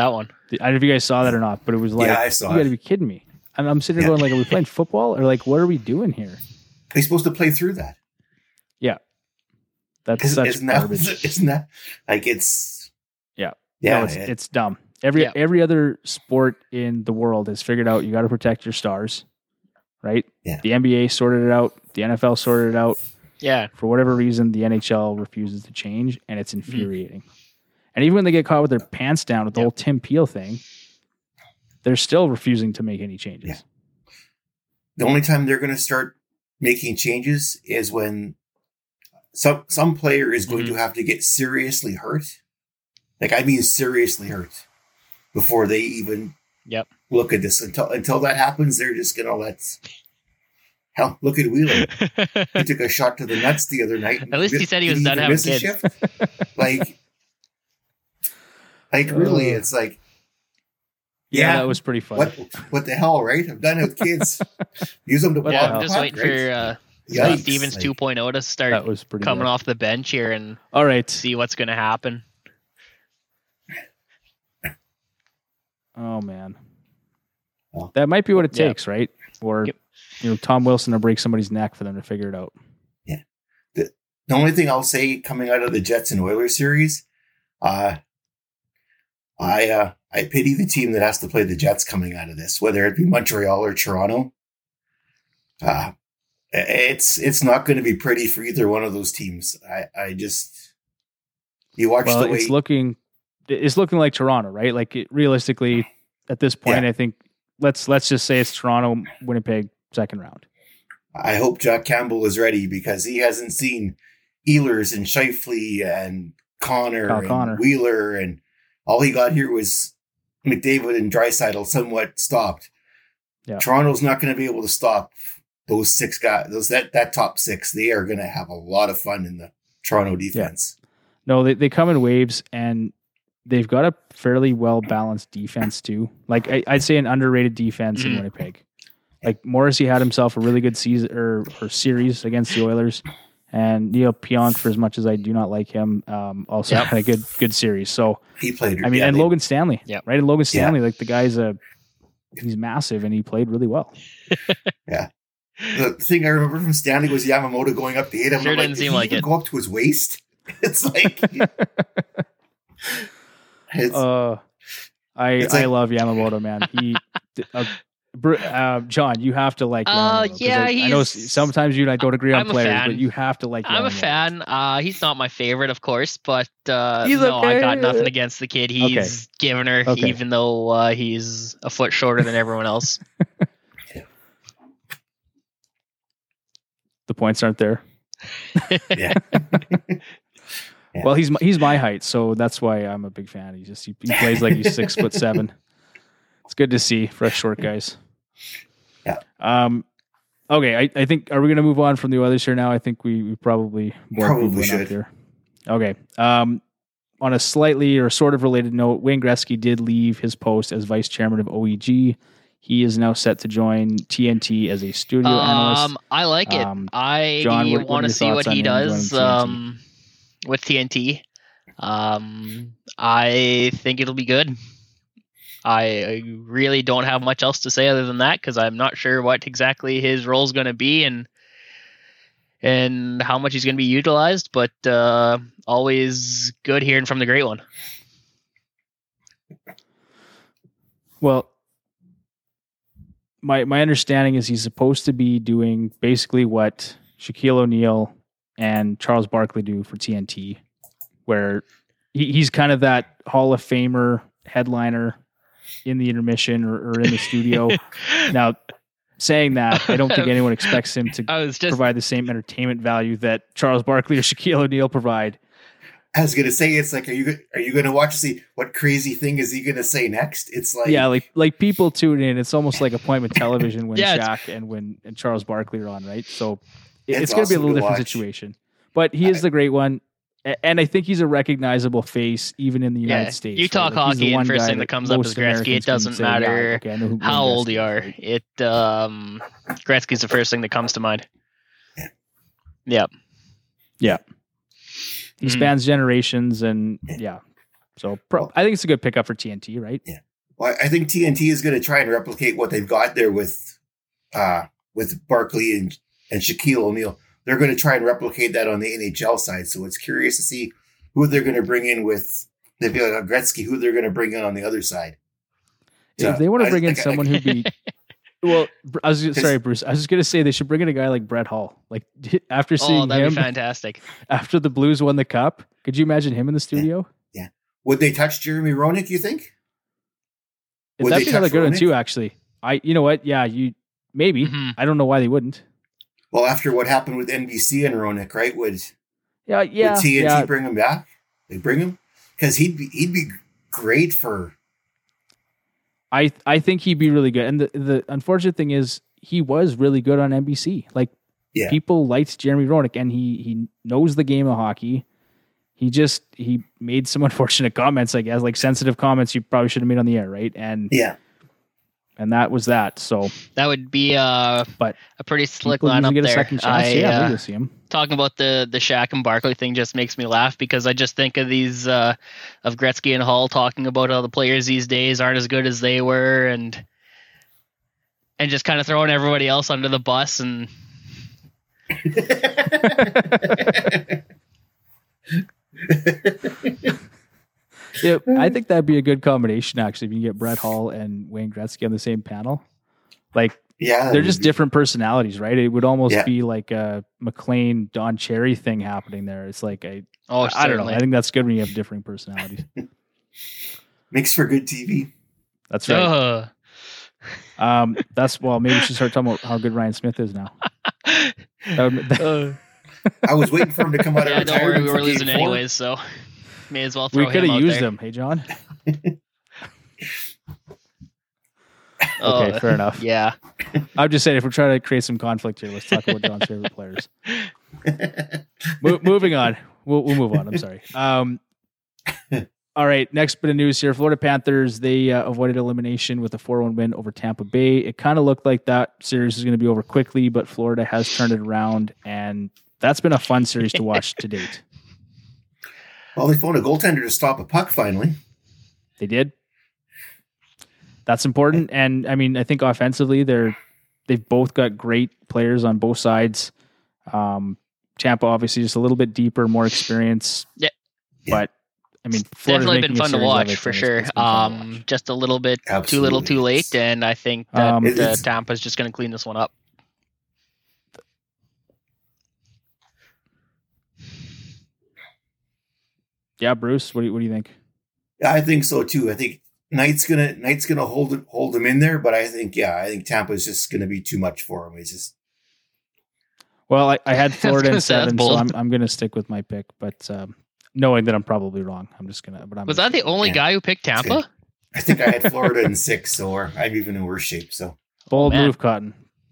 I don't know if you guys saw that or not, but it was like, Yeah, I saw you got it. to be kidding me. And I'm sitting there Yeah. going, like, are we playing football or like, what are we doing here? They're supposed to play through that. Yeah, that's Isn't, such isn't that, garbage. isn't that like it's Yeah. yeah, no, it's, it- it's dumb. Every Yeah. every other sport in the world has figured out you got to protect your stars, right? Yeah. The N B A sorted it out. The N F L sorted it out. Yeah. For whatever reason, the N H L refuses to change, and it's infuriating. And even when they get caught with their pants down with the Yeah. whole Tim Peel thing, they're still refusing to make any changes. Yeah. the only time they're going to start making changes is when some some player is going Mhm. to have to get seriously hurt. Like I mean seriously hurt before they even Yep. look at this. Until until that happens, they're just going to let hell, look at Wheeler. He took a shot to the nuts the other night. At least he said he was Did done even having miss a kids. shift? Like like really Uh, it's like Yeah, yeah, that was pretty funny. what what the hell, right? I'm done with kids. Use them to What the Yeah, block hell? I'm just puck, waiting right? for uh, Yikes, Stevens like- 2.0 to start That was pretty coming good. off the bench here and All right. see what's going to happen. Oh man, Well, that might be what it yeah. takes, right? Or Yep. you know, Tom Wilson to break somebody's neck for them to figure it out. The only thing I'll say coming out of the Jets and Oilers series, uh, I uh, I pity the team that has to play the Jets coming out of this, whether it be Montreal or Toronto. Uh, it's it's not going to be pretty for either one of those teams. I, I just you watch Well, the way it's looking it's looking like Toronto, right? Like it, realistically, at this point, Yeah. I think let's let's just say it's Toronto, Winnipeg, second round. I hope Jack Campbell is ready because he hasn't seen Ehlers and Scheifele and Connor Kyle and Connor. Wheeler, and all he got here was McDavid and Draisaitl somewhat stopped. Yeah. Toronto's not going to be able to stop those six guys. Those that that top six. They are going to have a lot of fun in the Toronto defense. No, they they come in waves, and they've got a fairly well balanced defense too. Like I, I'd say an underrated defense in Mhm. Winnipeg. Like Morrissey had himself a really good season or, or series against the Oilers, and Neil Pionk, for as much as I do not like him, um, also Yeah. had a good good series. So He played. I mean, yeah, and they- Logan Stanley, Yep. right? And Logan Stanley, like the guy's a he's massive, and he played really well. the thing I remember from Stanley was Yamamoto going up to hit him. Sure I'm like, didn't did seem he like even it. Go up to his waist. It's like it's, Uh, I It's I like- love Yamamoto, man. He, uh, Br- uh, John, you have to like. Uh, Yamamoto, 'cause yeah, I, I know s- he's- sometimes you and I don't agree on I'm a players, fan. but you have to like. I'm a Yamamoto. fan. Uh, he's not my favorite, of course, but uh, He's no, I got okay. nothing against the kid. He's giving her, Okay. even though uh, he's a foot shorter than everyone else. The points aren't there. yeah. Yeah. Well, he's my, he's my height, so that's why I'm a big fan. He just he, he plays like he's six foot seven. It's good to see for us short guys. Yeah. Um. Okay, I, I think are we going to move on from the others here now? I think we, we probably bored Probably people enough should. here. Okay. Um. On a slightly or sort of related note, Wayne Gretzky did leave his post as vice chairman of O E G. He is now set to join T N T as a studio analyst. Um, I like it. Um, I John, what- what are want your to see what thoughts on he him does joining T N T? um, with T N T. Um, I think it'll be good. I, I really don't have much else to say other than that because I'm not sure what exactly his role is going to be and and how much he's going to be utilized. But uh, always good hearing from the great one. Well, my my understanding is he's supposed to be doing basically what Shaquille O'Neal and Charles Barkley do for T N T, where he, he's kind of that Hall of Famer headliner in the intermission or, or in the studio. Now, saying that, I don't think anyone expects him to I was just provide the same entertainment value that Charles Barkley or Shaquille O'Neal provide. I was gonna say, it's like, are you go- are you gonna watch to see what crazy thing is he gonna say next? It's like, Yeah, like like people tune in. It's almost like appointment television when Yeah, it's- Shaq and when and Charles Barkley are on, right? So it- It's it's, going to be a awesome little to different watch. situation. But he is I- the great one, A- and I think he's a recognizable face even in the United yeah. States. You right? talk Like, he's the hockey, one and first guy thing that comes up most is Gretzky. Americans It can doesn't say, yeah, matter okay, I know who how Wayne old Gretzky you is, are. right? It um, Gretzky's the first thing that comes to mind. Yep. He Mhm. spans generations, and Yeah. yeah. So pro- I think it's a good pickup for T N T, right? Well, I think T N T is going to try and replicate what they've got there with uh, with Barkley and, and Shaquille O'Neal. They're going to try and replicate that on the N H L side. So it's curious to see who they're going to bring in with, they'd be like Gretzky, who they're going to bring in on the other side. So, if they want to bring I, in I, someone I, who'd be, well, I was sorry, Bruce. I was just going to say they should bring in a guy like Brett Hull. Like after seeing Oh, that'd him, be fantastic. after the Blues won the cup, could you imagine him in the studio? Yeah. yeah. Would they touch Jeremy Roenick, you think? Would that'd be another good one too, actually. I, you know what? Yeah, you maybe. Mm-hmm. I don't know why they wouldn't. Well, after what happened with N B C and Roenick, right? Would yeah, yeah, would T N T yeah. bring him back? They bring him because he'd be he'd be great for. I I think he'd be really good, and the the unfortunate thing is he was really good on N B C. Like yeah. people liked Jeremy Roenick, and he he knows the game of hockey. He just he made some unfortunate comments, I guess, like sensitive comments you probably should have made on the air, right? And yeah, and that was that. So that would be uh, but a pretty slick lineup lineup get a there. Second chance. I, yeah, uh, we'll see him. Talking about the the Shaq and Barkley thing just makes me laugh because I just think of these uh, of Gretzky and Hull talking about how the players these days aren't as good as they were, and and just kind of throwing everybody else under the bus and. Yeah, I think that'd be a good combination. Actually, if you get Brett Hull and Wayne Gretzky on the same panel, like yeah, they're just be... different personalities, right? It would almost yeah. be like a McLean Don Cherry thing happening there. It's like a oh, I don't know. I think that's good when you have differing personalities. Makes for good T V. That's right. Uh. Um, that's well. Maybe we should start talking about how good Ryan Smith is now. That would, that, uh. I was waiting for him to come out of yeah, don't worry, retirement. we were losing four. anyways, so may as well throw we could him have out used there. him. Hey, John. Oh, okay, fair enough. Yeah, I'm just saying if we're trying to create some conflict here, let's talk about John's favorite players. Mo- moving on, we'll we'll move on. I'm sorry. Um, all right, next bit of news here: Florida Panthers they uh, avoided elimination with a four one win over Tampa Bay. It kind of looked like that series was going to be over quickly, but Florida has turned it around, and that's been a fun series to watch to date. Well, they found a goaltender to stop a puck finally. They did. That's important, and I mean, I think offensively, they're they've both got great players on both sides. Um, Tampa obviously just a little bit deeper, more experience. Yeah, but I mean, Florida's definitely been fun to watch for it, sure. Um, just a little bit Absolutely. too little, too late, and I think that Um, uh, Tampa's just going to clean this one up. Yeah, Bruce, what do you, what do you think? Yeah, I think so too. I think Knight's gonna Knight's gonna hold it, hold him in there, but I think yeah, I think Tampa's just gonna be too much for him. It's just Well, I, I had Florida in say, that's seven, so bold. I'm I'm gonna stick with my pick, but um, knowing that I'm probably wrong, I'm just gonna. But I'm Was gonna that the only Yeah. guy who picked Tampa? I think I had Florida in six, so or I'm even in worse shape. So bold Oh, man. move, Cotton?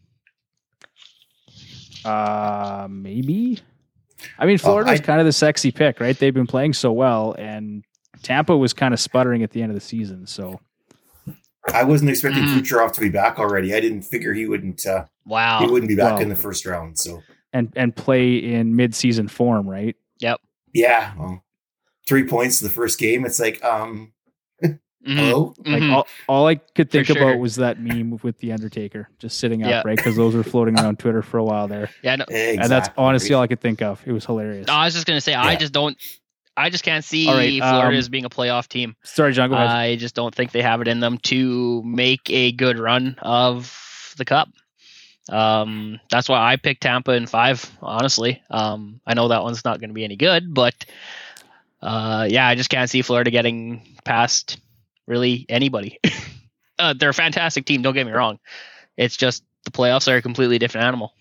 Uh, maybe. I mean, Florida was I- kind of the sexy pick, right? They've been playing so well, and Tampa was kind of sputtering at the end of the season. So I wasn't expecting Mm. Kucherov to be back already. I didn't figure he wouldn't uh, he Wow. wouldn't be back Wow. in the first round. So and and play in mid-season form, right? yeah, well, three points the first game. It's like um, Mhm. hello. Like Mhm. all, all I could think For sure. about was that meme with the Undertaker just sitting up, Yeah. right? Because those were floating around Twitter for a while there, Yeah, no, Exactly. and that's honestly all I could think of. It was hilarious. no, I was just going to say, I Yeah. just don't, I just can't see All right, Florida um, as being a playoff team. Sorry, John. Go ahead. I just don't think they have it in them to make a good run of the cup. Um, that's why I picked Tampa in five, honestly. Um, I know that one's not going to be any good, but uh, yeah, I just can't see Florida getting past really anybody. uh, they're a fantastic team, don't get me wrong. It's just the playoffs are a completely different animal.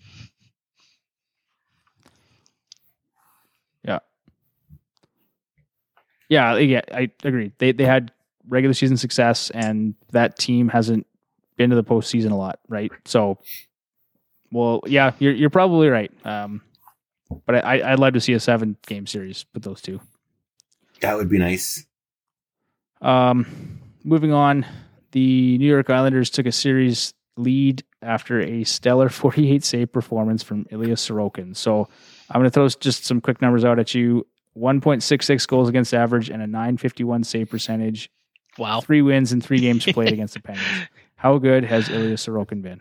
Yeah, yeah, I agree. They they had regular season success, and that team hasn't been to the postseason a lot, right? So, well, yeah, you're you're probably right. Um, but I I'd love to see a seven game series with those two. That would be nice. Um, moving on, the New York Islanders took a series lead after a stellar forty-eight save performance from Ilya Sorokin. So, I'm going to throw just some quick numbers out at you. one point six six goals against average and a nine fifty-one save percentage Wow. Three wins in three games played against the Penguins. How good has Ilya Sorokin been?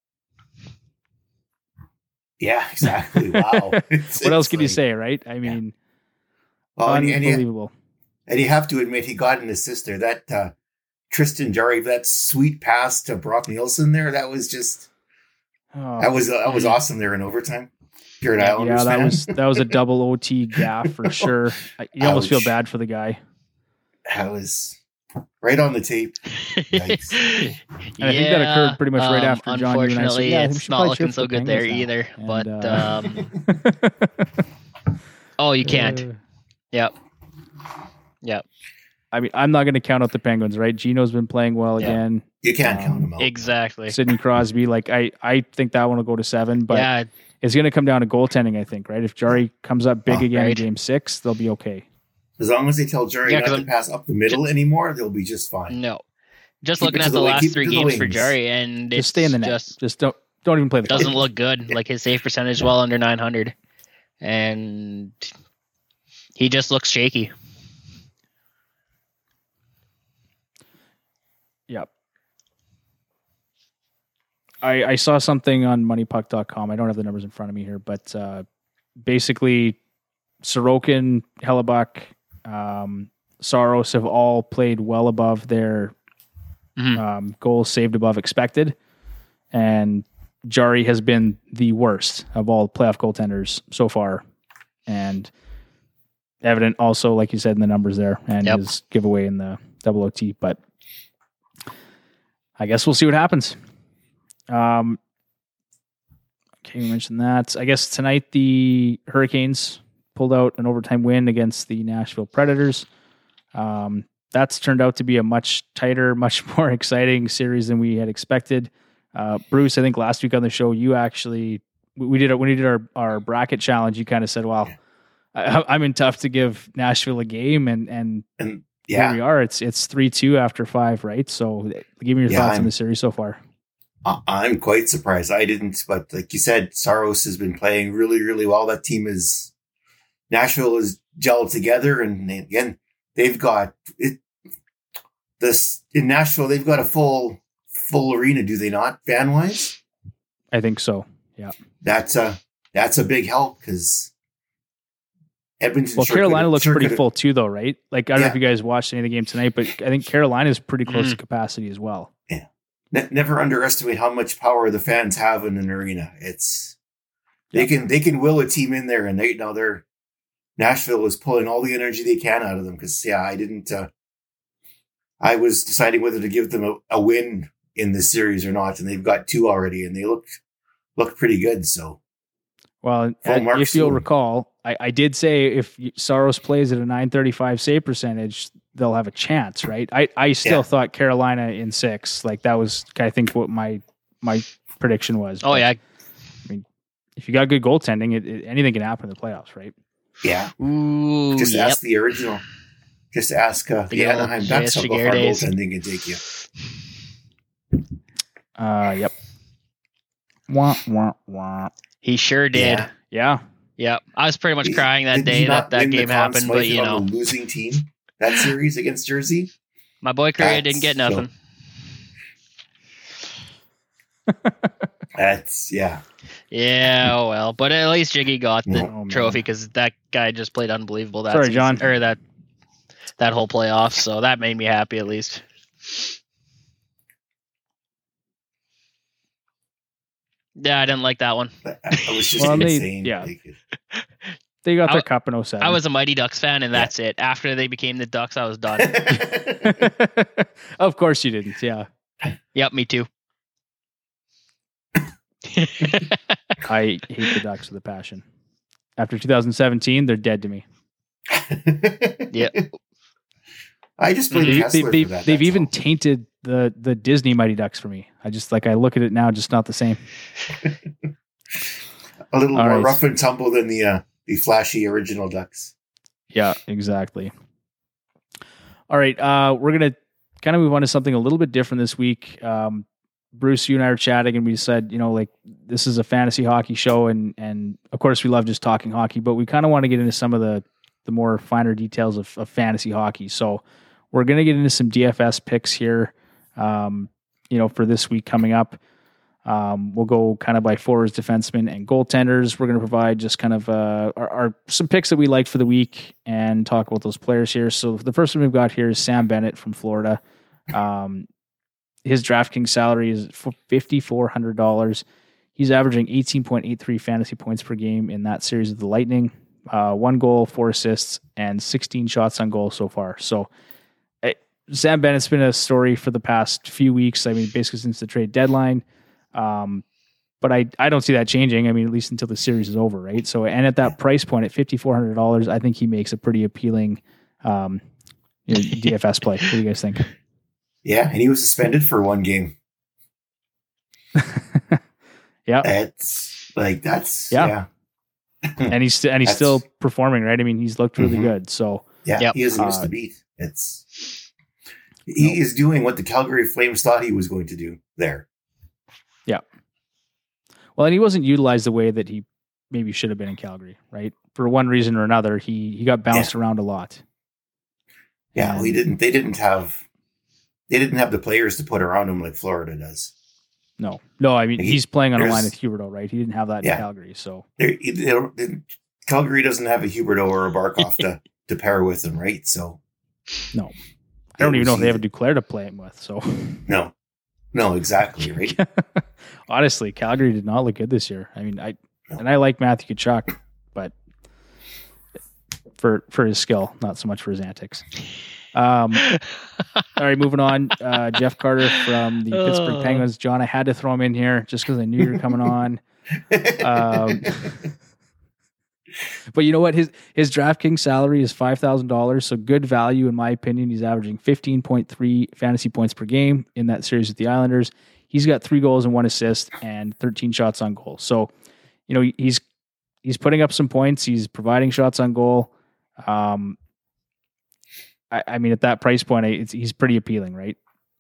Yeah, exactly. Wow. It's, what else it's can like, you say, right? I mean, well, and, and, you, unbelievable. and you have to admit, he got an assist there. That uh, Tristan Jarry, that sweet pass to Brock Nielsen there, that was just Oh, that was that was awesome there in overtime. Pure yeah, Islanders yeah, that fan. was that was a double O T gaff for sure. I, you almost feel Ouch. bad for the guy. That was right on the tape. Yikes. And I think that occurred pretty much right um, after John, you and I said, Unfortunately, yeah, I think we it's should not probably looking cheer so for the good there Penguins now. either. And, But uh, um, oh, you can't. uh, Yep. Yep. I mean, I'm not going to count out the Penguins, right? Gino's been playing well Yeah. again. You can't Um, count him out. Exactly. Sidney Crosby, like I, I think that one will go to seven, but yeah. it's going to come down to goaltending, I think, right? If Jari comes up big Oh, again in right. game six, they'll be okay. As long as they tell Jerry Yeah, not 'cause to I'm- pass up the middle anymore, they'll be just fine. No. Just Keep it looking to at the the wing- last keep it three to the games for wings. Jari, and Just it's stay in the net. just Just don't don't even play the doesn't puck. look good. Like his save percentage is well under nine hundred, and he just looks shaky. Yep. I I saw something on money puck dot com. I don't have the numbers in front of me here, but uh, basically, Sorokin, Hellebuck, um, Saros have all played well above their Mhm. um, goals saved above expected, and Jari has been the worst of all playoff goaltenders so far, and evident also, like you said in the numbers there, and Yep. his giveaway in the double O T. But I guess we'll see what happens. Um, okay, you mentioned that. I guess tonight the Hurricanes pulled out an overtime win against the Nashville Predators. Um, that's turned out to be a much tighter, much more exciting series than we had expected. Uh, Bruce, I think last week on the show, you actually we we did a, when we did our, our bracket challenge. You kind of said, "Well, I, I'm in tough to give Nashville a game," and and And here yeah, we are. It's it's three two after five, right? So, give me your Yeah, thoughts on I'm- the series so far. I- I'm quite surprised. I didn't, but like you said, Saros has been playing really, really well. That team is Nashville is gelled together, and they, again, they've got it. This in Nashville, they've got a full full arena, do they not? Fan wise, I think so. that's a that's a big help because Edmonton. Well, sure Carolina could've- looks sure pretty could've- full too, though, right? Like I don't know Yeah. if you guys watched any of the game tonight, but I think Carolina is pretty close Mhm. to capacity as well. Ne- never underestimate how much power the fans have in an arena. It's they Yeah. can they can will a team in there, and they now they're Nashville is pulling all the energy they can out of them. Because yeah, I didn't. Uh, I was deciding whether to give them a, a win in this series or not, and they've got two already, and they look look pretty good. So Well, Full uh, marks if you'll to 'em. recall, I, I did say if Saros plays at a nine thirty-five save percentage, they'll have a chance, right? I, I still Yeah. thought Carolina in six. Like that was, I think, what my my prediction was. Oh But, yeah. if you got good goaltending, it, it, anything can happen in the playoffs, right? yeah, Ooh. just yep. ask the original. Just ask uh, the The old Anaheim J Ducks S how far Shigeru days. goaltending can take you. Uh, yep. Wah, wah, wah. He sure did. Yeah. Yeah. Yep. I was pretty much crying that Did day he that not that win the game Conn happened, but Smythe you on know, the losing team that series against Jersey. my boy Korea didn't get That's nothing. That's yeah. Yeah, oh well, but at least Jiggy got the Oh, man. trophy because that guy just played unbelievable. That Sorry, season, John. or that that whole playoff. So that made me happy at least. Yeah, I didn't like that one. I, I was just Well, they- insane. yeah. Like, They got I- their cup in oh seven. I was a Mighty Ducks fan, and that's it. After they became the Ducks, I was done. Of course you didn't. Yeah. Yep, me too. I hate the Ducks with a passion. After two thousand seventeen, they're dead to me. Yeah. I just blame They, Kessler they, for that. they've that's even all. tainted the the Disney Mighty Ducks for me. I just like I look at it now, just not the same. a little All more right. rough and tumble than the uh, the flashy original Ducks. Yeah, exactly. All right, uh, we're gonna kind of move on to something a little bit different this week. Um, Bruce, you and I are chatting, and we said, you know, like this is a fantasy hockey show, and and of course we love just talking hockey, but we kind of want to get into some of the the more finer details of, of fantasy hockey. So we're going to get into some D F S picks here, um, you know, for this week coming up. Um, we'll go kind of by forwards, defensemen, and goaltenders. We're going to provide just kind of uh, our, our some picks that we like for the week and talk about those players here. So the first one we've got here is Sam Bennett from Florida. Um, his DraftKings salary is five thousand four hundred dollars. He's averaging eighteen point eight three fantasy points per game in that series of the Lightning. Uh, one goal, four assists, and sixteen shots on goal so far. So uh, Sam Bennett's been a story for the past few weeks. I mean, basically since the trade deadline. Um, but I, I don't see that changing. I mean, at least until the series is over, right? So, and at that price point at five thousand four hundred dollars, I think he makes a pretty appealing um, you know, D F S play. What do you guys think? Yeah, and he was suspended for one game. Yeah, that's like that's yeah, yeah. and he's st- and he's That's- still performing, right? I mean, he's looked really Mhm. good. So Yeah, Yep. he hasn't missed Uh, a beat. It's he Nope. is doing what the Calgary Flames thought he was going to do there. well, and he wasn't utilized the way that he maybe should have been in Calgary, right? For one reason or another, he he got bounced around a lot. Yeah, And- we didn't. They didn't have. They didn't have the players to put around him like Florida does. No, no. I mean, He- he's playing on a line there's- with Huberdeau, right? He didn't have that Yeah. in Calgary, so They're, they don't, they- Calgary doesn't have a Huberdeau or a Barkov to, to pair with him, right? So no. I don't it even know was if they have a easy. Duclair to play him with. So No, no, exactly, right? honestly, Calgary did not look good this year. I mean, I and I like Matthew Tkachuk, but for for his skill, not so much for his antics. Um, all right, moving on. Uh, Jeff Carter from the Pittsburgh Oh. Penguins. John, I had to throw him in here just because I knew you were coming on. Um, But you know what? His his DraftKings salary is five thousand dollars, so good value in my opinion. He's averaging fifteen point three fantasy points per game in that series with the Islanders. He's got three goals and one assist and thirteen shots on goal. So, you know, he's he's putting up some points. He's providing shots on goal. Um, I, I mean, at that price point, it's, he's pretty appealing, right?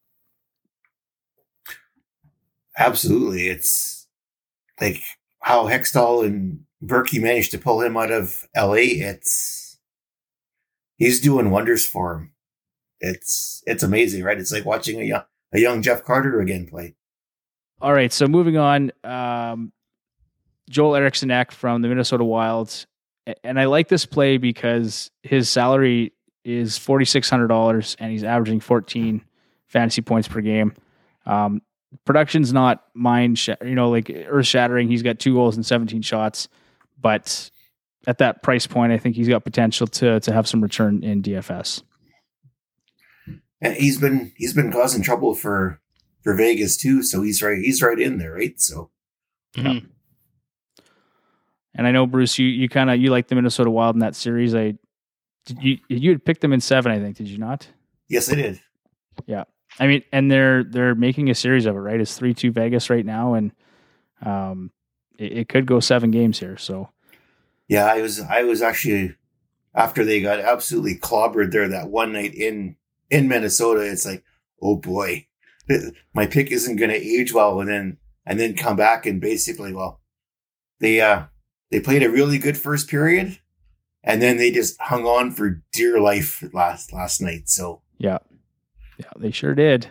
Absolutely, it's like how Hextall and Berkey managed to pull him out of L A. It's he's doing wonders for him. It's it's amazing, right? It's like watching a young a young Jeff Carter again play. All right, so moving on, um, Joel Eriksson Ek from the Minnesota Wild, A- and I like this play because his salary is four thousand six hundred dollars and he's averaging fourteen fantasy points per game. Um, production's not mind, sh- you know, like earth shattering. He's got two goals and seventeen shots, but at that price point, I think he's got potential to to have some return in D F S. And he's been he's been causing trouble for for Vegas too. So he's right he's right in there, right? So Mhm. And I know, Bruce, you you kind of you like the Minnesota Wild in that series. I did you you had picked them in seven, I think, did you not? yes, I did. I mean, and they're they're making a series of it, right? It's three two Vegas right now, and um, it, it could go seven games here. So Yeah, I was I was actually after they got absolutely clobbered there that one night in in Minnesota. It's like, oh boy, my pick isn't going to age well, and then and then come back and basically, well, they uh they played a really good first period, and then they just hung on for dear life last last night. So yeah, yeah, they sure did.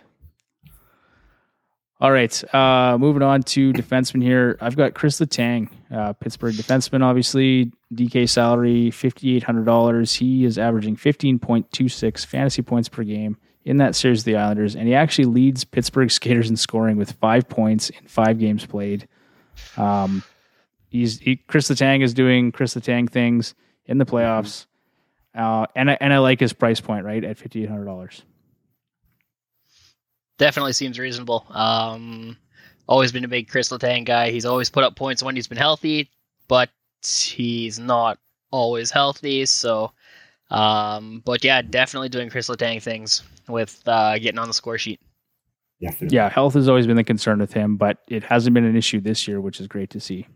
All right, uh, moving on to defenseman here. I've got Chris Letang, uh, Pittsburgh defenseman, obviously. D K salary, five thousand eight hundred dollars. He is averaging fifteen point two six fantasy points per game in that series of the Islanders, and he actually leads Pittsburgh skaters in scoring with five points in five games played. Um, he's he, Chris Letang is doing Chris Letang things in the playoffs, uh, and I, and I like his price point, right, at five thousand eight hundred dollars. Definitely seems reasonable. Um, always been a big Chris Letang guy. He's always put up points when he's been healthy, but he's not always healthy. So, um, but yeah, definitely doing Chris Letang things with uh, getting on the score sheet. definitely. Yeah, health has always been the concern with him, but it hasn't been an issue this year, which is great to see.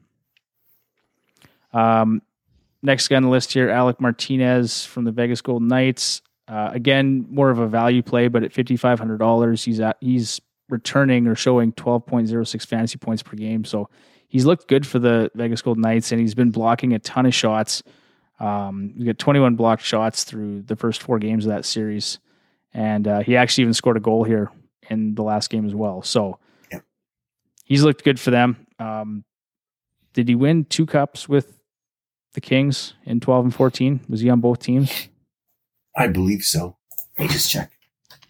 Um, next guy on the list here, Alec Martinez from the Vegas Golden Knights. Uh, again, more of a value play, but at five thousand five hundred dollars, he's at he's returning or showing twelve point oh six fantasy points per game. So he's looked good for the Vegas Golden Knights, and he's been blocking a ton of shots. Um, we got twenty-one blocked shots through the first four games of that series, and uh, he actually even scored a goal here in the last game as well. So yep. he's looked good for them. Um, did he win two cups with the Kings in twelve and fourteen? Was he on both teams? I believe so. Let me just check.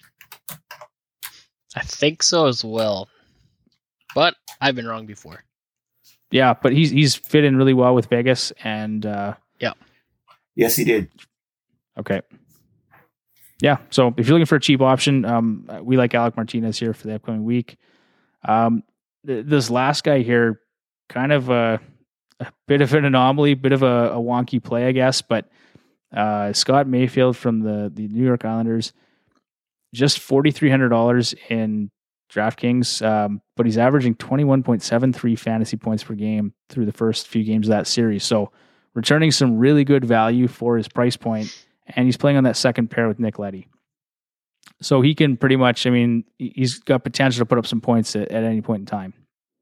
I think so as well, but I've been wrong before. Yeah, but he's he's fit in really well with Vegas, and uh, yeah, yes, he did. Okay, yeah. So if you're looking for a cheap option, um, we like Alec Martinez here for the upcoming week. Um, th- this last guy here, kind of a, a bit of an anomaly, bit of a, a wonky play, I guess. But uh, Scott Mayfield from the the New York Islanders, just forty-three hundred dollars in DraftKings, um, but he's averaging twenty-one point seven three fantasy points per game through the first few games of that series. So returning some really good value for his price point, and he's playing on that second pair with Nick Leddy. So he can pretty much, I mean, he's got potential to put up some points at, at any point in time.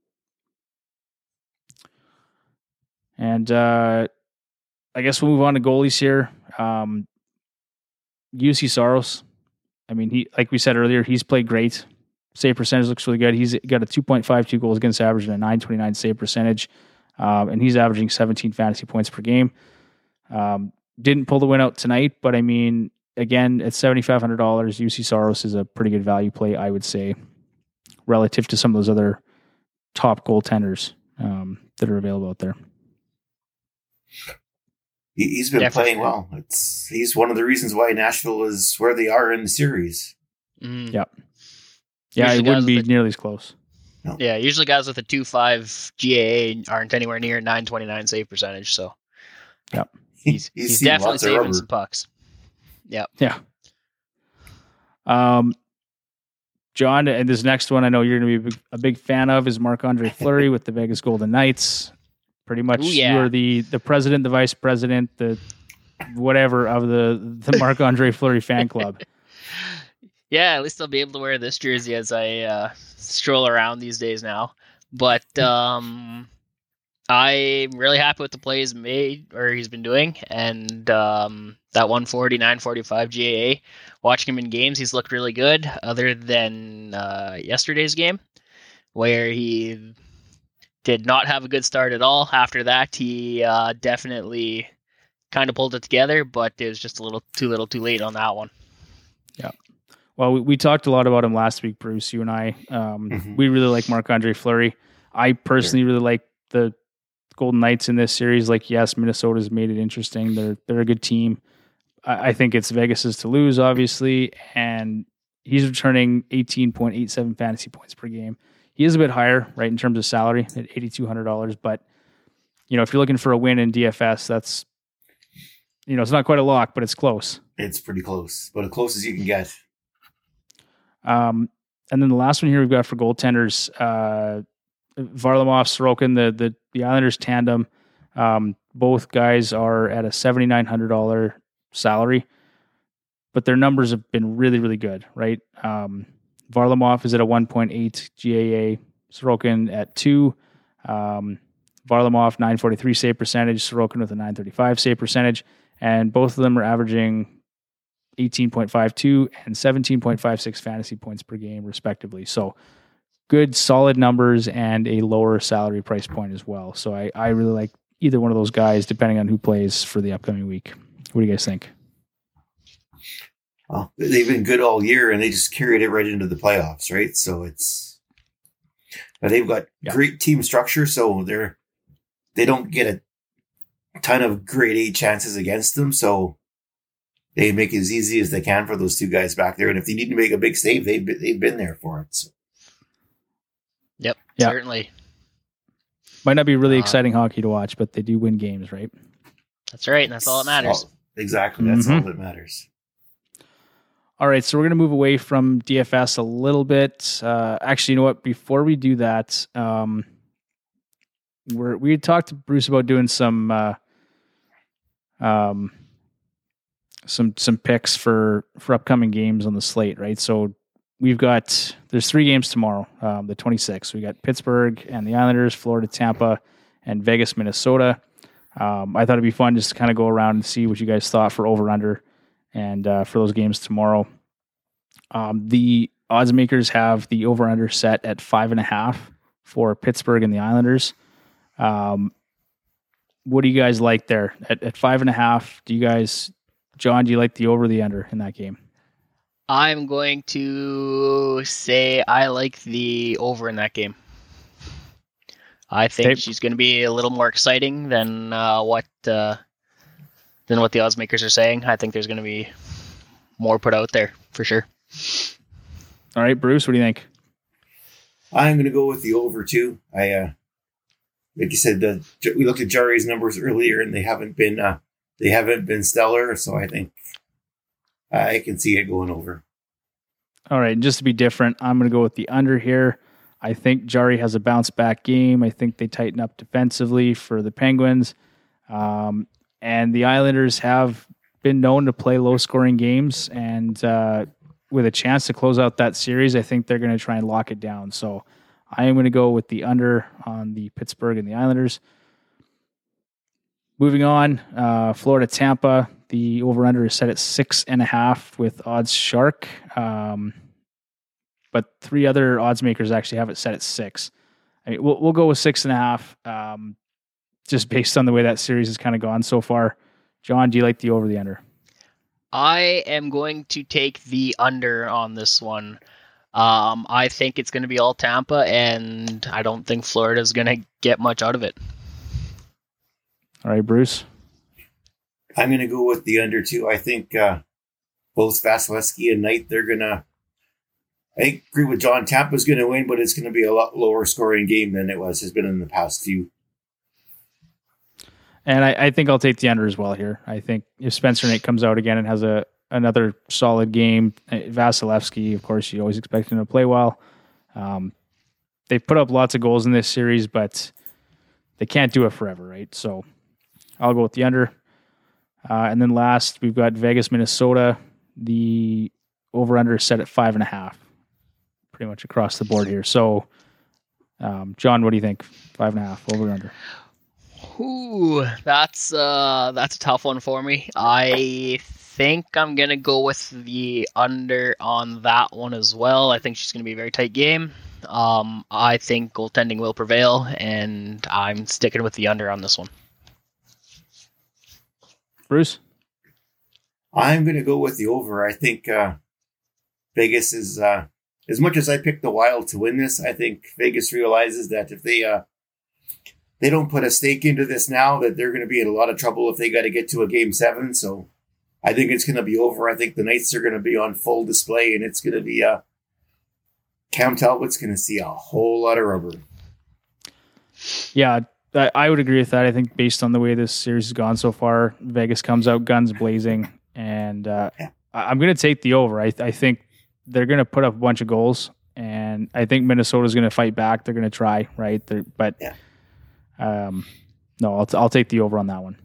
And uh, I guess we'll move on to goalies here. Um, U C Saros, I mean, he like we said earlier, he's played great. Save percentage looks really good. He's got a two point five two goals against average and a nine twenty-nine save percentage. Um, and he's averaging seventeen fantasy points per game. Um, didn't pull the win out tonight, but I mean, again, at seventy-five hundred dollars, U C Saros is a pretty good value play, I would say, relative to some of those other top goaltenders um, that are available out there. He, he's been Definitely. playing well. It's he's one of the reasons why Nashville is where they are in the series. Mm. Yep. Yeah, Usually it wouldn't guys be with nearly as close. Yeah, usually guys with a two point five G A A aren't anywhere near nine twenty-nine save percentage, so Yep. he's, He's he's seen definitely lots of saving rubber. some pucks. Yep. Yeah. Um, John, and this next one I know you're going to be a big, a big fan of is Marc-Andre Fleury with the Vegas Golden Knights. Pretty much, Ooh, yeah. you are the the president, the vice president, the whatever of the the Marc-Andre Fleury fan club. Yeah, at least I'll be able to wear this jersey as I uh, stroll around these days now. But um, I'm really happy with the play he's made or he's been doing, and um, that one forty, nine forty-five G A A. Watching him in games, he's looked really good. Other than uh, yesterday's game, where he did not have a good start at all. After that, he uh, definitely kind of pulled it together, but it was just a little too little, too late on that one. Yeah. Well, we, we talked a lot about him last week, Bruce. You and I, um, Mhm. we really like Marc-Andre Fleury. I personally really like the Golden Knights in this series. Like, yes, Minnesota's made it interesting. They're they're a good team. I, I think it's Vegas's to lose, obviously, and he's returning eighteen point eight seven fantasy points per game. He is a bit higher, right, in terms of salary at eighty-two hundred dollars. But you know, if you're looking for a win in D F S, that's you know, it's not quite a lock, but it's close. It's pretty close, but as close as you can get. Um, and then the last one here we've got for goaltenders, uh, Varlamov, Sorokin, the, the, the Islanders tandem. Um, both guys are at a seventy-nine hundred dollars salary, but their numbers have been really, really good, right? Um, Varlamov is at a one point eight G A A, Sorokin at two. Um, Varlamov, nine forty-three save percentage, Sorokin with a nine thirty-five save percentage, and both of them are averaging eighteen point five two and seventeen point five six fantasy points per game, respectively. So good, solid numbers and a lower salary price point as well. So I, I really like either one of those guys, depending on who plays for the upcoming week. What do you guys think? Well, they've been good all year, and they just carried it right into the playoffs, right? So it's but they've got Yeah. great team structure, so they're they don't get a ton of grade A chances against them. So they make it as easy as they can for those two guys back there. And if they need to make a big save, they've been, they've been there for it. So. Yep, Yeah. certainly. Might not be really Uh, exciting hockey to watch, but they do win games, right? That's right, and that's all that matters. All- exactly. That's Mhm. all that matters. All right, so we're going to move away from D F S a little bit. Uh, actually, you know what? Before we do that, um, we're, we had talked to Bruce about doing some uh, um, some some picks for for upcoming games on the slate, right? So we've got there's three games tomorrow, um, the twenty-sixth. We got Pittsburgh and the Islanders, Florida, Tampa, and Vegas, Minnesota. Um, I thought it'd be fun just to kind of go around and see what you guys thought for over under and uh, for those games tomorrow. Um, the odds makers have the over-under set at five and a half for Pittsburgh and the Islanders. Um, what do you guys like there at, at five and a half? Do you guys, John, do you like the over or the under in that game? I'm going to say I like the over in that game. I think Okay. she's going to be a little more exciting than uh, what uh, than what the odds makers are saying. I think there's going to be more put out there for sure. All right, Bruce, what do you think? I'm going to go with the over too. I, uh, like you said, the, we looked at Jari's numbers earlier, and they haven't been uh, they haven't been stellar. So I think I can see it going over. All right, and just to be different, I'm going to go with the under here. I think Jari has a bounce back game. I think they tighten up defensively for the Penguins. Um, and the Islanders have been known to play low scoring games. And uh, with a chance to close out that series, I think they're going to try and lock it down. So I am going to go with the under on the Pittsburgh and the Islanders. Moving on, uh, Florida, Tampa. The over-under is set at six and a half with Odds Shark. Um, but three other odds makers actually have it set at six. I mean, we'll we'll go with six and a half, um, just based on the way that series has kind of gone so far. John, do you like the over or the under? I am going to take the under on this one. Um, I think it's going to be all Tampa, and I don't think Florida is going to get much out of it. All right, Bruce. I'm going to go with the under too. I think uh, both Vasilevsky and Knight, they're going to. I agree with John. Tampa's going to win, but it's going to be a lot lower scoring game than it was has been in the past few. And I, I think I'll take the under as well here. I think if Spencer Knight comes out again and has a another solid game, Vasilevsky, of course, you always expect him to play well. Um, they've put up lots of goals in this series, but they can't do it forever, right? So I'll go with the under. Uh, and then last, we've got Vegas, Minnesota. The over-under is set at five and a half, pretty much across the board here. So, um, John, what do you think? Five and a half, over under. Ooh, that's uh, that's a tough one for me. I think I'm gonna go with the under on that one as well. I think she's gonna be a very tight game. Um, I think goaltending will prevail, and I'm sticking with the under on this one. Bruce? I'm going to go with the over. I think uh, Vegas is, uh, as much as I picked the Wild to win this, I think Vegas realizes that if they uh, they don't put a stake into this now, that they're going to be in a lot of trouble if they got to get to a game seven. So I think it's going to be over. I think the Knights are going to be on full display, and it's going to be uh, Cam Talbot's going to see a whole lot of rubber. Yeah, I, I would agree with that. I think based on the way this series has gone so far, Vegas comes out guns blazing, and uh, Yeah. I, I'm going to take the over. I, I think they're going to put up a bunch of goals, and I think Minnesota's going to fight back. They're going to try, right? They're, but Yeah. um, no, I'll, t- I'll take the over on that one.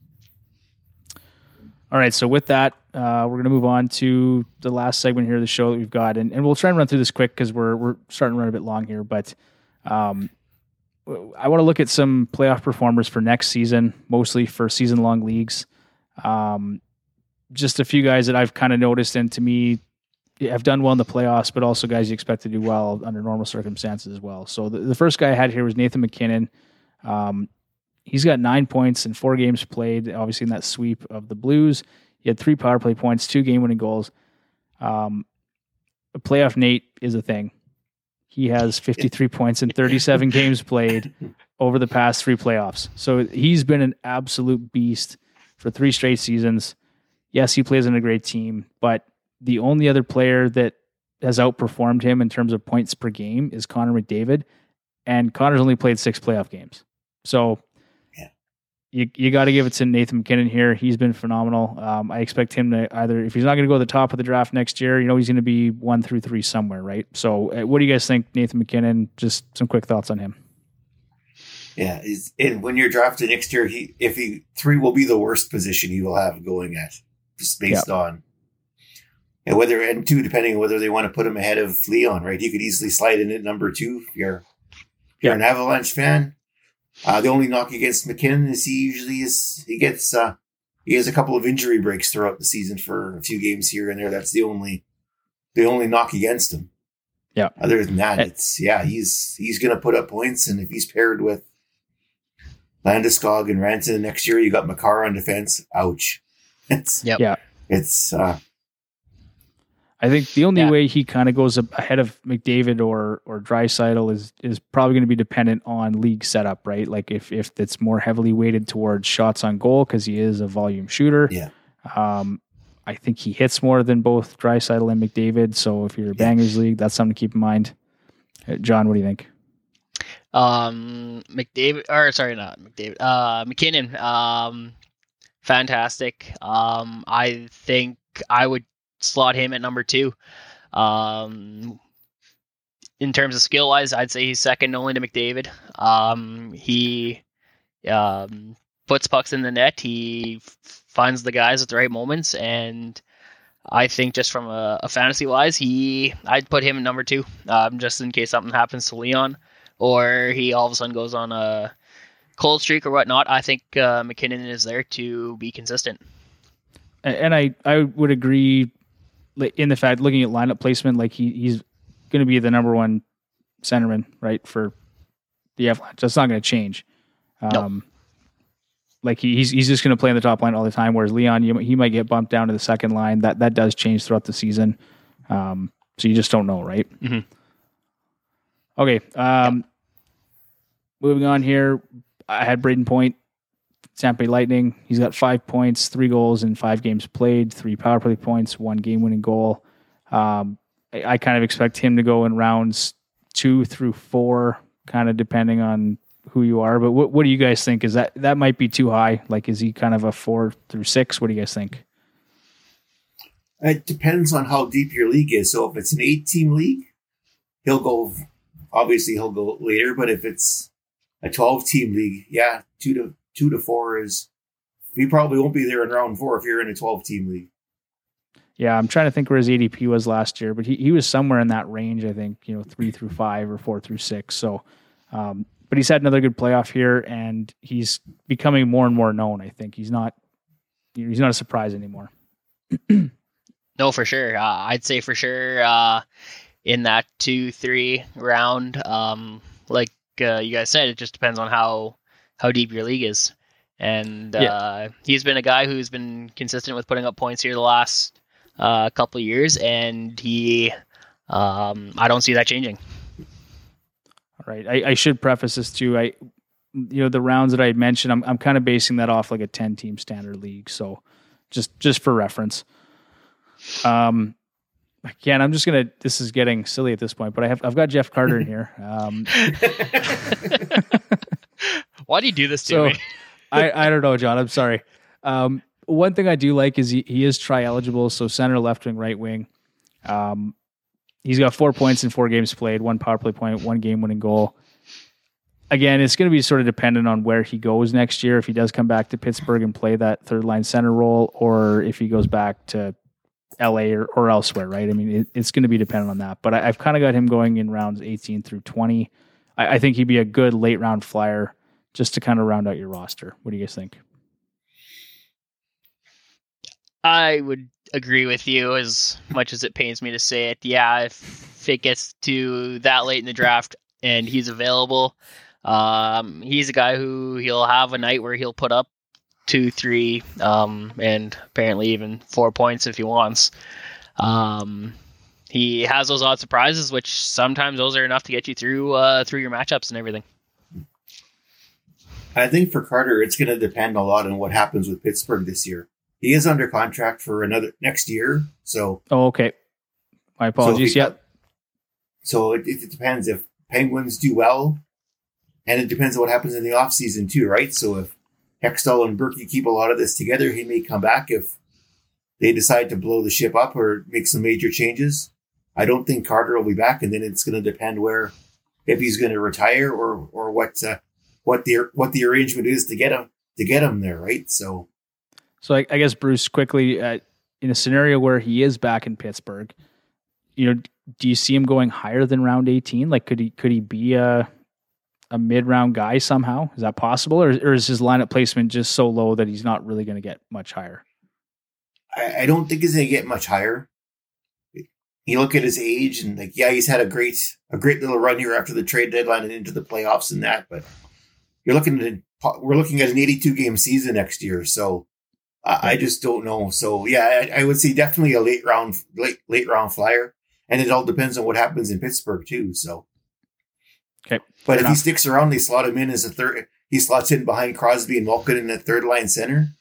All right, so with that, uh, we're going to move on to the last segment here of the show that we've got, and, and we'll try and run through this quick because we're we're starting to run a bit long here. But um, I want to look at some playoff performers for next season, mostly for season-long leagues. Um, just a few guys that I've kind of noticed, and to me, have done well in the playoffs, but also guys you expect to do well under normal circumstances as well. So the, the first guy I had here was Nathan MacKinnon. Um, He's got nine points in four games played, obviously in that sweep of the Blues. He had three power play points, two game-winning goals. Um, a playoff Nate is a thing. He has fifty-three points in thirty-seven games played over the past three playoffs. So he's been an absolute beast for three straight seasons. Yes, he plays on a great team, but the only other player that has outperformed him in terms of points per game is Connor McDavid, and Connor's only played six playoff games. So You you got to give it to Nathan MacKinnon here. He's been phenomenal. Um, I expect him to either, if he's not going to go to the top of the draft next year, you know he's going to be one through three somewhere, right? So, uh, what do you guys think, Nathan MacKinnon? Just some quick thoughts on him. Yeah, he's, and when you're drafted next year, he if he three will be the worst position he will have going at, just based Yep. on and whether and two depending on whether they want to put him ahead of Leon, right? He could easily slide in at number two if you're if you're Yep. an Avalanche fan. Uh, the only knock against McKinnon is he usually is he gets uh, he has a couple of injury breaks throughout the season for a few games here and there. That's the only the only knock against him. Yeah. Other than that, it's yeah, he's he's going to put up points, and if he's paired with Landeskog and Rantanen next year, you got Makar on defense. Ouch. It's Yep. Yeah. It's. Uh, I think the only Yeah. way he kind of goes a- ahead of McDavid or or Draisaitl is is probably going to be dependent on league setup, right? Like if if it's more heavily weighted towards shots on goal because he is a volume shooter. Yeah. Um, I think he hits more than both Draisaitl and McDavid. So if you're a bangers league, that's something to keep in mind. Uh, John, what do you think? Um, McDavid, or sorry, not McDavid. Uh, McKinnon. Um, fantastic. Um, I think I would slot him at number two. Um, in terms of skill wise, I'd say he's second only to McDavid. Um, he um, puts pucks in the net. He f- finds the guys at the right moments, and I think just from a, a fantasy wise, he I'd put him at number two, um, just in case something happens to Leon, or he all of a sudden goes on a cold streak or whatnot. I think uh, McKinnon is there to be consistent. And I, I would agree in the fact, looking at lineup placement, like he, he's going to be the number one centerman, right, for the Avalanche. That's not going to change. Um, No. Like he, he's he's just going to play in the top line all the time. Whereas Leon, you, he might get bumped down to the second line. That that does change throughout the season. Um, so you just don't know, right? Mhm. Okay. Um, moving on here, I had Braden Point, Tampa Bay Lightning. He's got five points, three goals in five games played, three power play points, one game-winning goal. Um, I, I kind of expect him to go in rounds two through four, kind of depending on who you are. But what what do you guys think? Is that that might be too high? Like, is he kind of a four through six? What do you guys think? It depends on how deep your league is. So if it's an eight-team league, he'll go. Obviously, he'll go later. But if it's a twelve-team league, yeah, two to two to four is. He probably won't be there in round four if you're in a twelve-team league. Yeah, I'm trying to think where his A D P was last year, but he, he was somewhere in that range. I think you know three through five or four through six. So, um, but he's had another good playoff here, and he's becoming more and more known. I think he's not he's not a surprise anymore. No, for sure. Uh, I'd say for sure uh, in that two, three round, um, like uh, you guys said, it just depends on how how deep your league is. And uh, Yeah. he's been a guy who's been consistent with putting up points here the last uh, couple of years, and he, um, I don't see that changing. All right, I, I should preface this too. I, you know, the rounds that I mentioned, I'm I'm kind of basing that off like a ten team standard league. So, just just for reference. Um, again, I'm just gonna. This is getting silly at this point, but I have I've got Jeff Carter in here. Um, Why do you do this to So- me? I, I don't know, John. I'm sorry. Um, one thing I do like is he, he is tri eligible, so center, left wing, right wing. Um, he's got four points in four games played, one power play point, one game winning goal. Again, it's going to be sort of dependent on where he goes next year. If he does come back to Pittsburgh and play that third line center role, or if he goes back to L A or, or elsewhere, right? I mean, it, it's going to be dependent on that. But I, I've kind of got him going in rounds eighteen through twenty. I, I think he'd be a good late round flyer just to kind of round out your roster. What do you guys think? I would agree with you as much as it pains me to say it. Yeah, if it gets to that late in the draft and he's available, um, he's a guy who he'll have a night where he'll put up two, three, um, and apparently even four points if he wants. Um, he has those odd surprises, which sometimes those are enough to get you through uh, through your matchups and everything. I think for Carter, it's going to depend a lot on what happens with Pittsburgh this year. He is under contract for another next year, so Oh, okay. My apologies. So if he- yeah. so it, it depends if Penguins do well, and it depends on what happens in the offseason too, right? So if Hextall and Berkey keep a lot of this together, he may come back. If they decide to blow the ship up or make some major changes, I don't think Carter will be back, and then it's going to depend where if he's going to retire or or what uh, what the what the arrangement is to get him to get him there, right? So. So I, I guess, Bruce, quickly, uh, in a scenario where he is back in Pittsburgh, you know, do you see him going higher than round eighteen? Like, could he could he be a a mid round guy somehow? Is that possible, or, or is his lineup placement just so low that he's not really going to get much higher? I, I don't think he's going to get much higher. you look at his age and like, yeah, he's had a great, a great little run here after the trade deadline and into the playoffs and that, but you're looking at, we're looking at an eighty-two game season next year. So uh, I just don't know. So yeah, I, I would say definitely a late round, late, late round flyer. And it all depends on what happens in Pittsburgh too. So, okay. But if enough. he sticks around, they slot him in as a third, he slots in behind Crosby and Malkin in that third line center.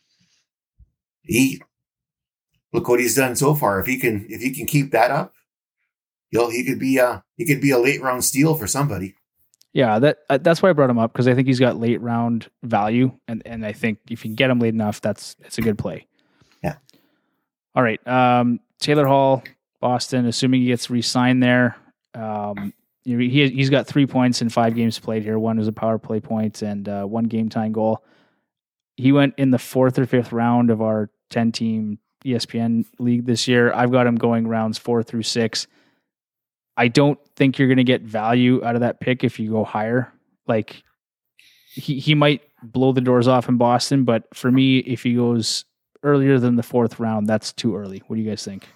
He, look what he's done so far. If he can, if he can keep that up, he'll, he could be a, he could be a late round steal for somebody. Yeah, that uh, that's why I brought him up, because I think he's got late round value, and, and I think if you can get him late enough, that's it's a good play. Yeah. All right. Um, Taylor Hall, Boston, assuming he gets re-signed there. Um, you know, he he's got three points in five games played here. One was a power play point and uh, one game time goal. He went in the fourth or fifth round of our ten team E S P N league this year. I've got him going rounds four through six. I don't think you're going to get value out of that pick if you go higher. Like he, he might blow the doors off in Boston, but for me, if he goes earlier than the fourth round, that's too early. What do you guys think?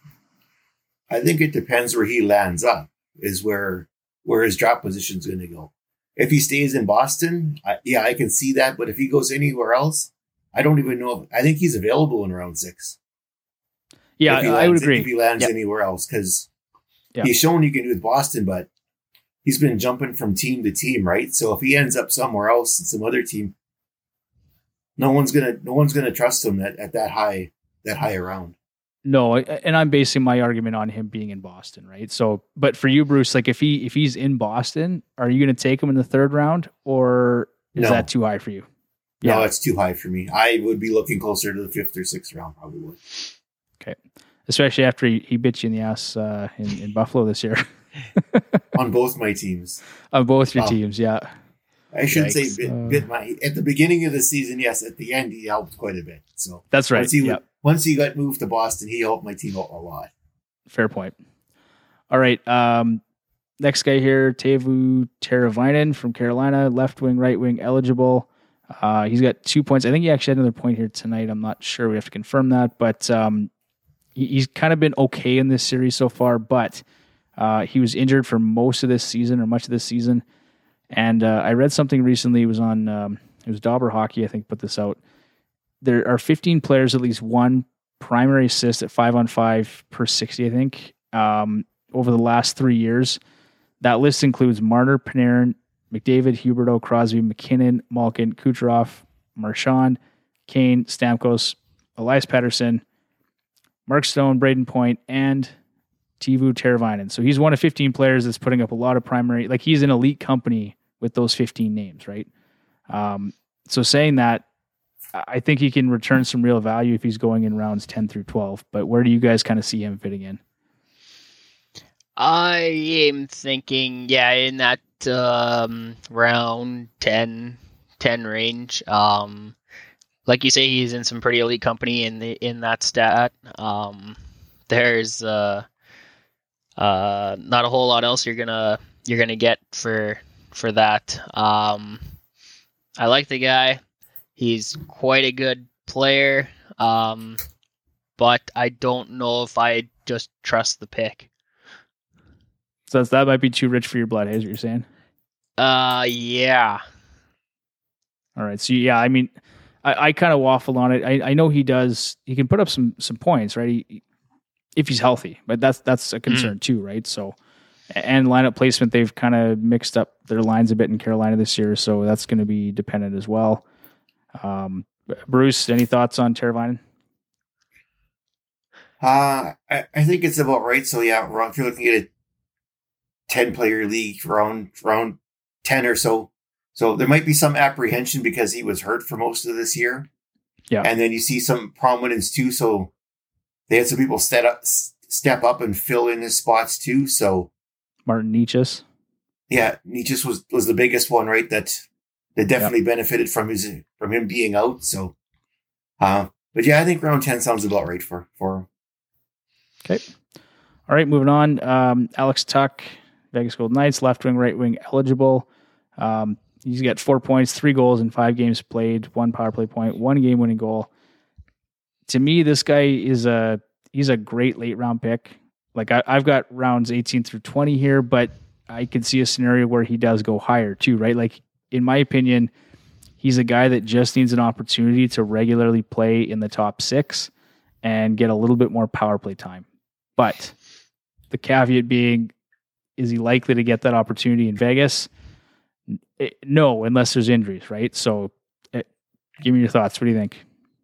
I think it depends where he lands up is where, where his drop position is going to go. If he stays in Boston, I, yeah, I can see that. But if he goes anywhere else, I don't even know. If, I think he's available in round six. Yeah, lands, I would agree. If he lands yep. anywhere else, because yep. he's shown he can do with Boston, but he's been jumping from team to team, right? So if he ends up somewhere else, some other team, no one's gonna, no one's gonna trust him at, at that high, that high round. No, and I'm basing my argument on him being in Boston, right? So, but for you, Bruce, like if he if he's in Boston, are you going to take him in the third round, or is no. that too high for you? Yeah. No, yeah. it's too high for me. I would be looking closer to the fifth or sixth round, probably. Okay, especially after he, he bit you in the ass uh, in, in Buffalo this year. On both my teams. On both your oh. teams, yeah. I shouldn't Yikes. say bit, uh, bit my at the beginning of the season. Yes, at the end he helped quite a bit. So that's right. Once he, yep. once he got moved to Boston, he helped my team out a lot. Fair point. All right. Um, next guy here, Teuvo Teravainen from Carolina, left wing, right wing, eligible. Uh, he's got two points. I think he actually had another point here tonight. I'm not sure. We have to confirm that, but um, he, he's kind of been okay in this series so far. But uh, he was injured for most of this season or much of this season. And uh, I read something recently. It was on um, it was Dauber Hockey, I think, put this out. There are fifteen players, at least one primary assist at five on five per sixty, I think, um, over the last three years. That list includes Marner, Panarin, McDavid, Huberdeau, Crosby, McKinnon, Malkin, Kucherov, Marchand, Kane, Stamkos, Elias Pettersson, Mark Stone, Braden Point, and Teuvo Teravainen. So he's one of fifteen players that's putting up a lot of primary, like he's an elite company with those fifteen names, right? Um, so saying that, I think he can return some real value if he's going in rounds ten through twelve, but where do you guys kind of see him fitting in? I am thinking, yeah, in that um, round ten, ten range. Um, like you say, he's in some pretty elite company in the in that stat. Um, there's uh, uh, not a whole lot else you're gonna you're gonna get for for that. Um, I like the guy. He's quite a good player, um, but I don't know if I just trust the pick. So that's, that might be too rich for your blood, is what you're saying? Uh, yeah. All right. So, yeah, I mean, I, I kind of waffle on it. I, I know he does. He can put up some some points, right? He, if he's healthy, but that's that's a concern mm. too, right? So, and lineup placement, they've kind of mixed up their lines a bit in Carolina this year, so that's going to be dependent as well. Um, Bruce, any thoughts on Teravainen? Uh, I, I think it's about right. So, yeah, if you're looking at a ten-player league, round, round ten or so, so there might be some apprehension because he was hurt for most of this year. Yeah. And then you see some prominence too, so they had some people step up, step up and fill in his spots too, so... Martin Necas. Yeah, Necas was, was the biggest one, right, that... That definitely yep. benefited from his from him being out. So, uh, but yeah, I think round ten sounds about right for for him. Okay, all right, moving on. Um, Alex Tuck, Vegas Golden Knights, left wing, right wing, eligible. Um, he's got four points, three goals in five games played, one power play point, one game winning goal. To me, this guy is a he's a great late round pick. Like I, I've got rounds eighteen through twenty here, but I could see a scenario where he does go higher too, right? Like in my opinion, he's a guy that just needs an opportunity to regularly play in the top six and get a little bit more power play time. But the caveat being, is he likely to get that opportunity in Vegas? It, no, unless there's injuries, right? So it, give me your thoughts. What do you think?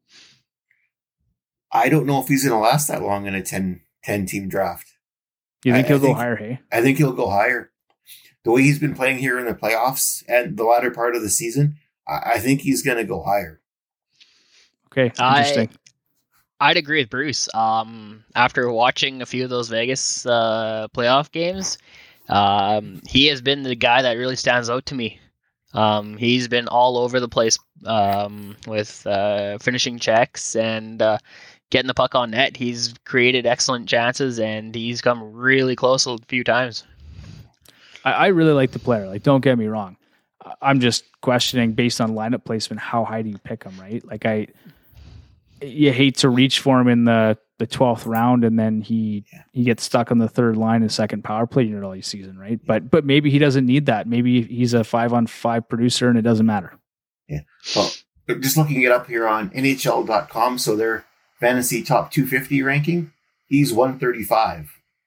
I don't know if he's going to last that long in a ten, ten team draft. You think I, he'll I go think, higher, hey? I think he'll go higher. The way he's been playing here in the playoffs and the latter part of the season, I, I think he's going to go higher. Okay, interesting. I, I'd agree with Bruce. Um, after watching a few of those Vegas uh, playoff games, um, he has been the guy that really stands out to me. Um, he's been all over the place um, with uh, finishing checks and uh, getting the puck on net. He's created excellent chances, and he's come really close a few times. I, I really like the player. Like, don't get me wrong. I'm just questioning based on lineup placement, how high do you pick him, right? Like I, you hate to reach for him in the, the twelfth round and then he, yeah. he gets stuck on the third line in second power play unit all season, right? But, but maybe he doesn't need that. Maybe he's a five on five producer and it doesn't matter. Yeah. Well, just looking it up here on N H L dot com. So their fantasy top two fifty ranking, he's one thirty-five.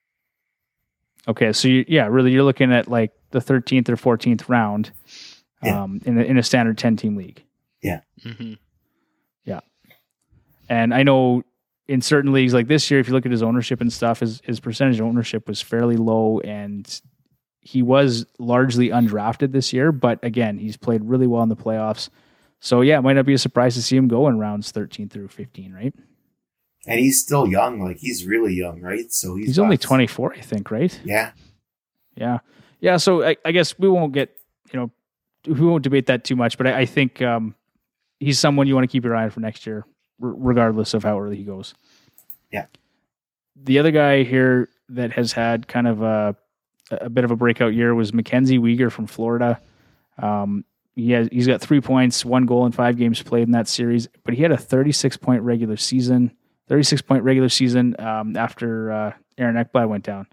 Okay. So you, yeah, really you're looking at like the thirteenth or fourteenth round. Yeah. Um, in a, in a standard ten team league. Yeah. Mm-hmm. Yeah. And I know in certain leagues like this year, if you look at his ownership and stuff, his, his percentage of ownership was fairly low and he was largely undrafted this year. But again, he's played really well in the playoffs. So yeah, it might not be a surprise to see him go in rounds thirteen through fifteen, right? And he's still young. Like he's really young, right? So he's, he's only twenty-four, I think, right? Yeah. Yeah. Yeah. So I, I guess we won't get, you know, we won't debate that too much, but I, I think um, he's someone you want to keep your eye on for next year, r- regardless of how early he goes. Yeah. The other guy here that has had kind of a, a bit of a breakout year was Mackenzie Weegar from Florida. Um, he has, he's got three points, one goal in five games played in that series, but he had a thirty-six point regular season, thirty-six point regular season um, after uh, Aaron Ekblad went down.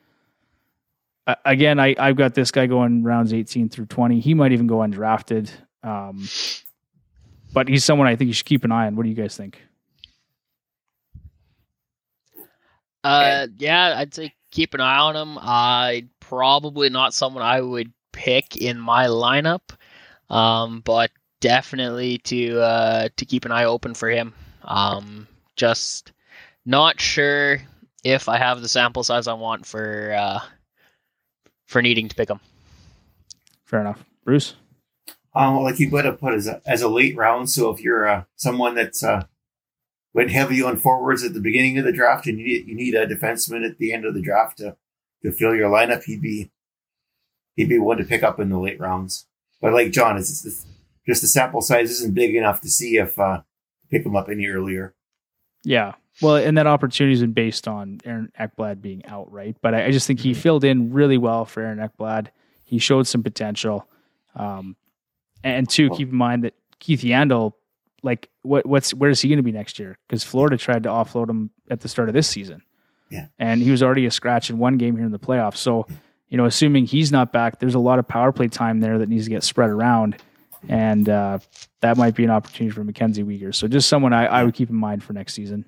Uh, again, I, I've got this guy going rounds eighteen through twenty. He might even go undrafted. Um, but he's someone I think you should keep an eye on. What do you guys think? Uh, yeah, I'd say keep an eye on him. Uh, probably not someone I would pick in my lineup, um, but definitely to uh, to keep an eye open for him. Um, just not sure if I have the sample size I want for uh, for needing to pick him. Fair enough. Bruce? Um, like you would have put as a, as a late round. So if you're uh, someone that's uh, went heavy on forwards at the beginning of the draft and you need, you need a defenseman at the end of the draft to, to fill your lineup, he'd be he'd be one to pick up in the late rounds. But like John, it's, it's just the sample size isn't big enough to see if uh, pick him up any earlier. Yeah. Well, and that opportunity has been based on Aaron Ekblad being out, right? But I, I just think he filled in really well for Aaron Ekblad. He showed some potential. Um, and two, keep in mind that Keith Yandel, like, what, what's where is he going to be next year? Because Florida tried to offload him at the start of this season. Yeah. And he was already a scratch in one game here in the playoffs. So, you know, assuming he's not back, there's a lot of power play time there that needs to get spread around. And uh, that might be an opportunity for Mackenzie Weegar. So just someone I, I would keep in mind for next season.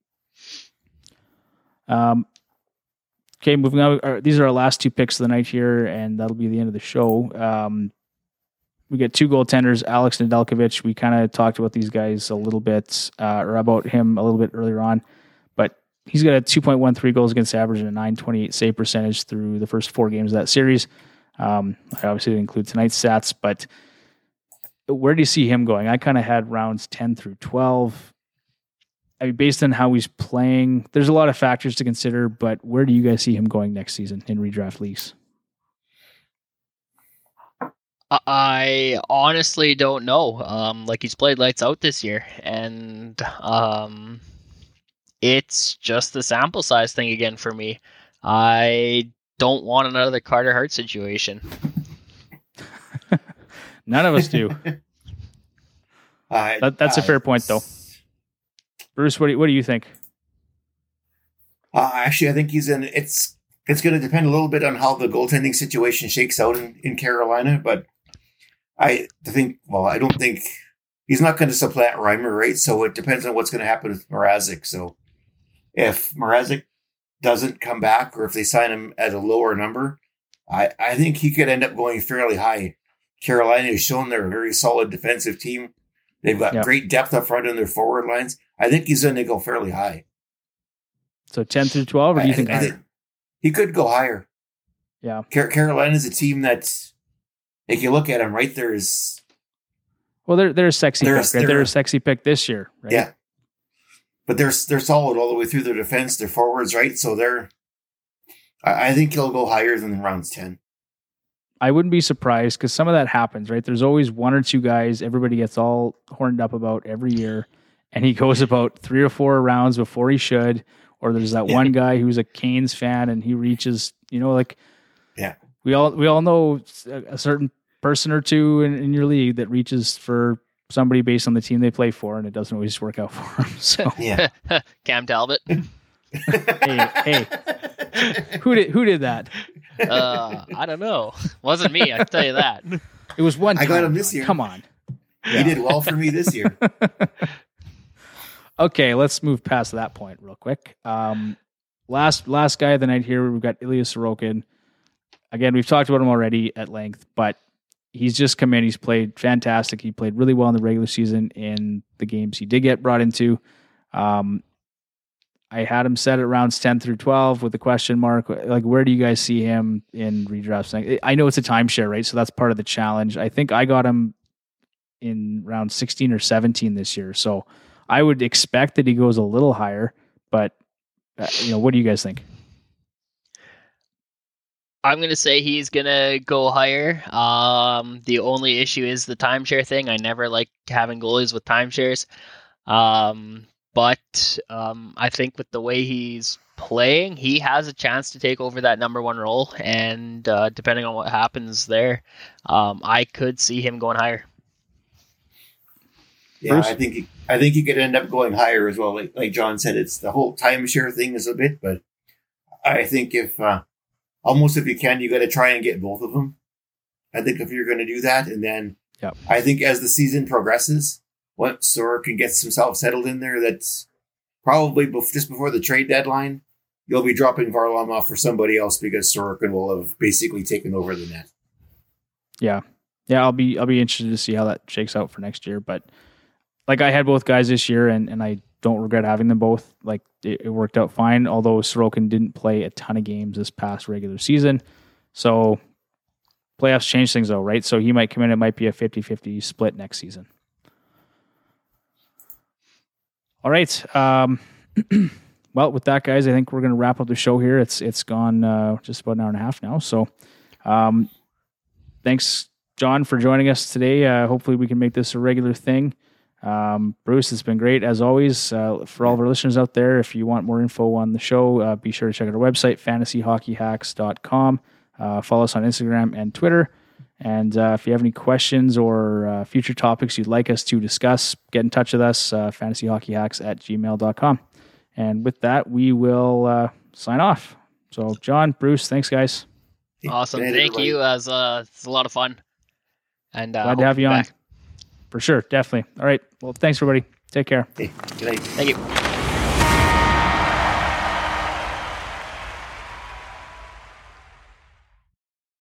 Um, okay, moving on. Our, these are our last two picks of the night here, and that'll be the end of the show. Um, we get two goaltenders, Alex Nedeljkovic. We kind of talked about these guys a little bit, uh, or about him a little bit earlier on, but he's got a two point one three goals against average and a nine twenty-eight save percentage through the first four games of that series. Um, I obviously didn't include tonight's stats, but where do you see him going? I kind of had rounds ten through twelve. I mean, based on how he's playing, there's a lot of factors to consider, but where do you guys see him going next season in redraft leagues? I honestly don't know. Um, like he's played lights out this year, and um, it's just the sample size thing again for me. I don't want another Carter Hart situation. None of us do. uh, that, that's uh, a fair point, though. Bruce, what do you, what do you think? Uh, actually, I think he's in. It's it's going to depend a little bit on how the goaltending situation shakes out in, in Carolina, but I think. Well, I don't think he's not going to supplant Reimer, right? So it depends on what's going to happen with Mrazek. So if Mrazek doesn't come back, or if they sign him at a lower number, I I think he could end up going fairly high. Carolina has shown they're a very solid defensive team. They've got yep. great depth up front in their forward lines. I think he's going to go fairly high. So ten through twelve, or do you I, think, I higher? think he could go higher. Yeah. Car- Carolina is a team that, if you look at them, right, there's... Well, they're, they're a sexy they're, pick. Right? They're, they're a sexy pick this year, right? Yeah. But they're, they're solid all the way through their defense, their forwards, right? So they're... I, I think he'll go higher than rounds ten. I wouldn't be surprised because some of that happens, right? There's always one or two guys everybody gets all horned up about every year, and he goes about three or four rounds before he should. Or there's that one guy who's a Canes fan and he reaches, you know, like yeah, we all we all know a, a certain person or two in, in your league that reaches for somebody based on the team they play for, and it doesn't always work out for them. So yeah, Cam Talbot. hey, hey, who did who did that? Uh, I don't know. Wasn't me. I can tell you that. It was one time. I got him this year. Come on. He yeah. did well for me this year. Okay, let's move past that point real quick. Um, last last guy of the night here, we've got Ilya Sorokin. Again, we've talked about him already at length, but he's just come in. He's played fantastic. He played really well in the regular season in the games he did get brought into. Um, I had him set at rounds ten through twelve with a question mark. Like, where do you guys see him in redrafts? I know it's a timeshare, right? So that's part of the challenge. I think I got him in round sixteen or seventeen this year. So I would expect that he goes a little higher, but uh, you know, what do you guys think? I'm going to say he's going to go higher. Um, the only issue is the timeshare thing. I never like having goalies with timeshares. Um, But um, I think with the way he's playing, he has a chance to take over that number one role. And uh, depending on what happens there, um, I could see him going higher. Yeah, Bruce? I think he, I think he could end up going higher as well. Like, like John said, it's the whole timeshare thing is a bit, but I think if uh, almost if you can, you got to try and get both of them. I think if you're going to do that, and then yep. I think as the season progresses, once Sorokin gets himself settled in there, that's probably bef- just before the trade deadline, you'll be dropping Varlamov for somebody else because Sorokin will have basically taken over the net. Yeah. Yeah, I'll be I'll be interested to see how that shakes out for next year. But like I had both guys this year and, and I don't regret having them both. Like it, it worked out fine, although Sorokin didn't play a ton of games this past regular season. So playoffs change things though, right? So he might come in, it might be a fifty-fifty split next season. All right. Um, well, with that, guys, I think we're going to wrap up the show here. It's it's gone uh, just about an hour and a half now. So um, thanks, John, for joining us today. Uh, hopefully we can make this a regular thing. Um, Bruce, it's been great, as always. Uh, for all of our listeners out there, if you want more info on the show, uh, be sure to check out our website, fantasy hockey hacks dot com. Uh, follow us on Instagram and Twitter. And uh, if you have any questions or uh, future topics you'd like us to discuss, get in touch with us, uh, fantasy hockey hacks at gmail dot com. And with that, we will uh, sign off. So, John, Bruce, thanks, guys. Awesome. Thank everybody. you. It was, uh, it's a lot of fun. And uh, glad to have you on. Back. For sure. Definitely. All right. Well, thanks, everybody. Take care. Hey, good night. Thank you.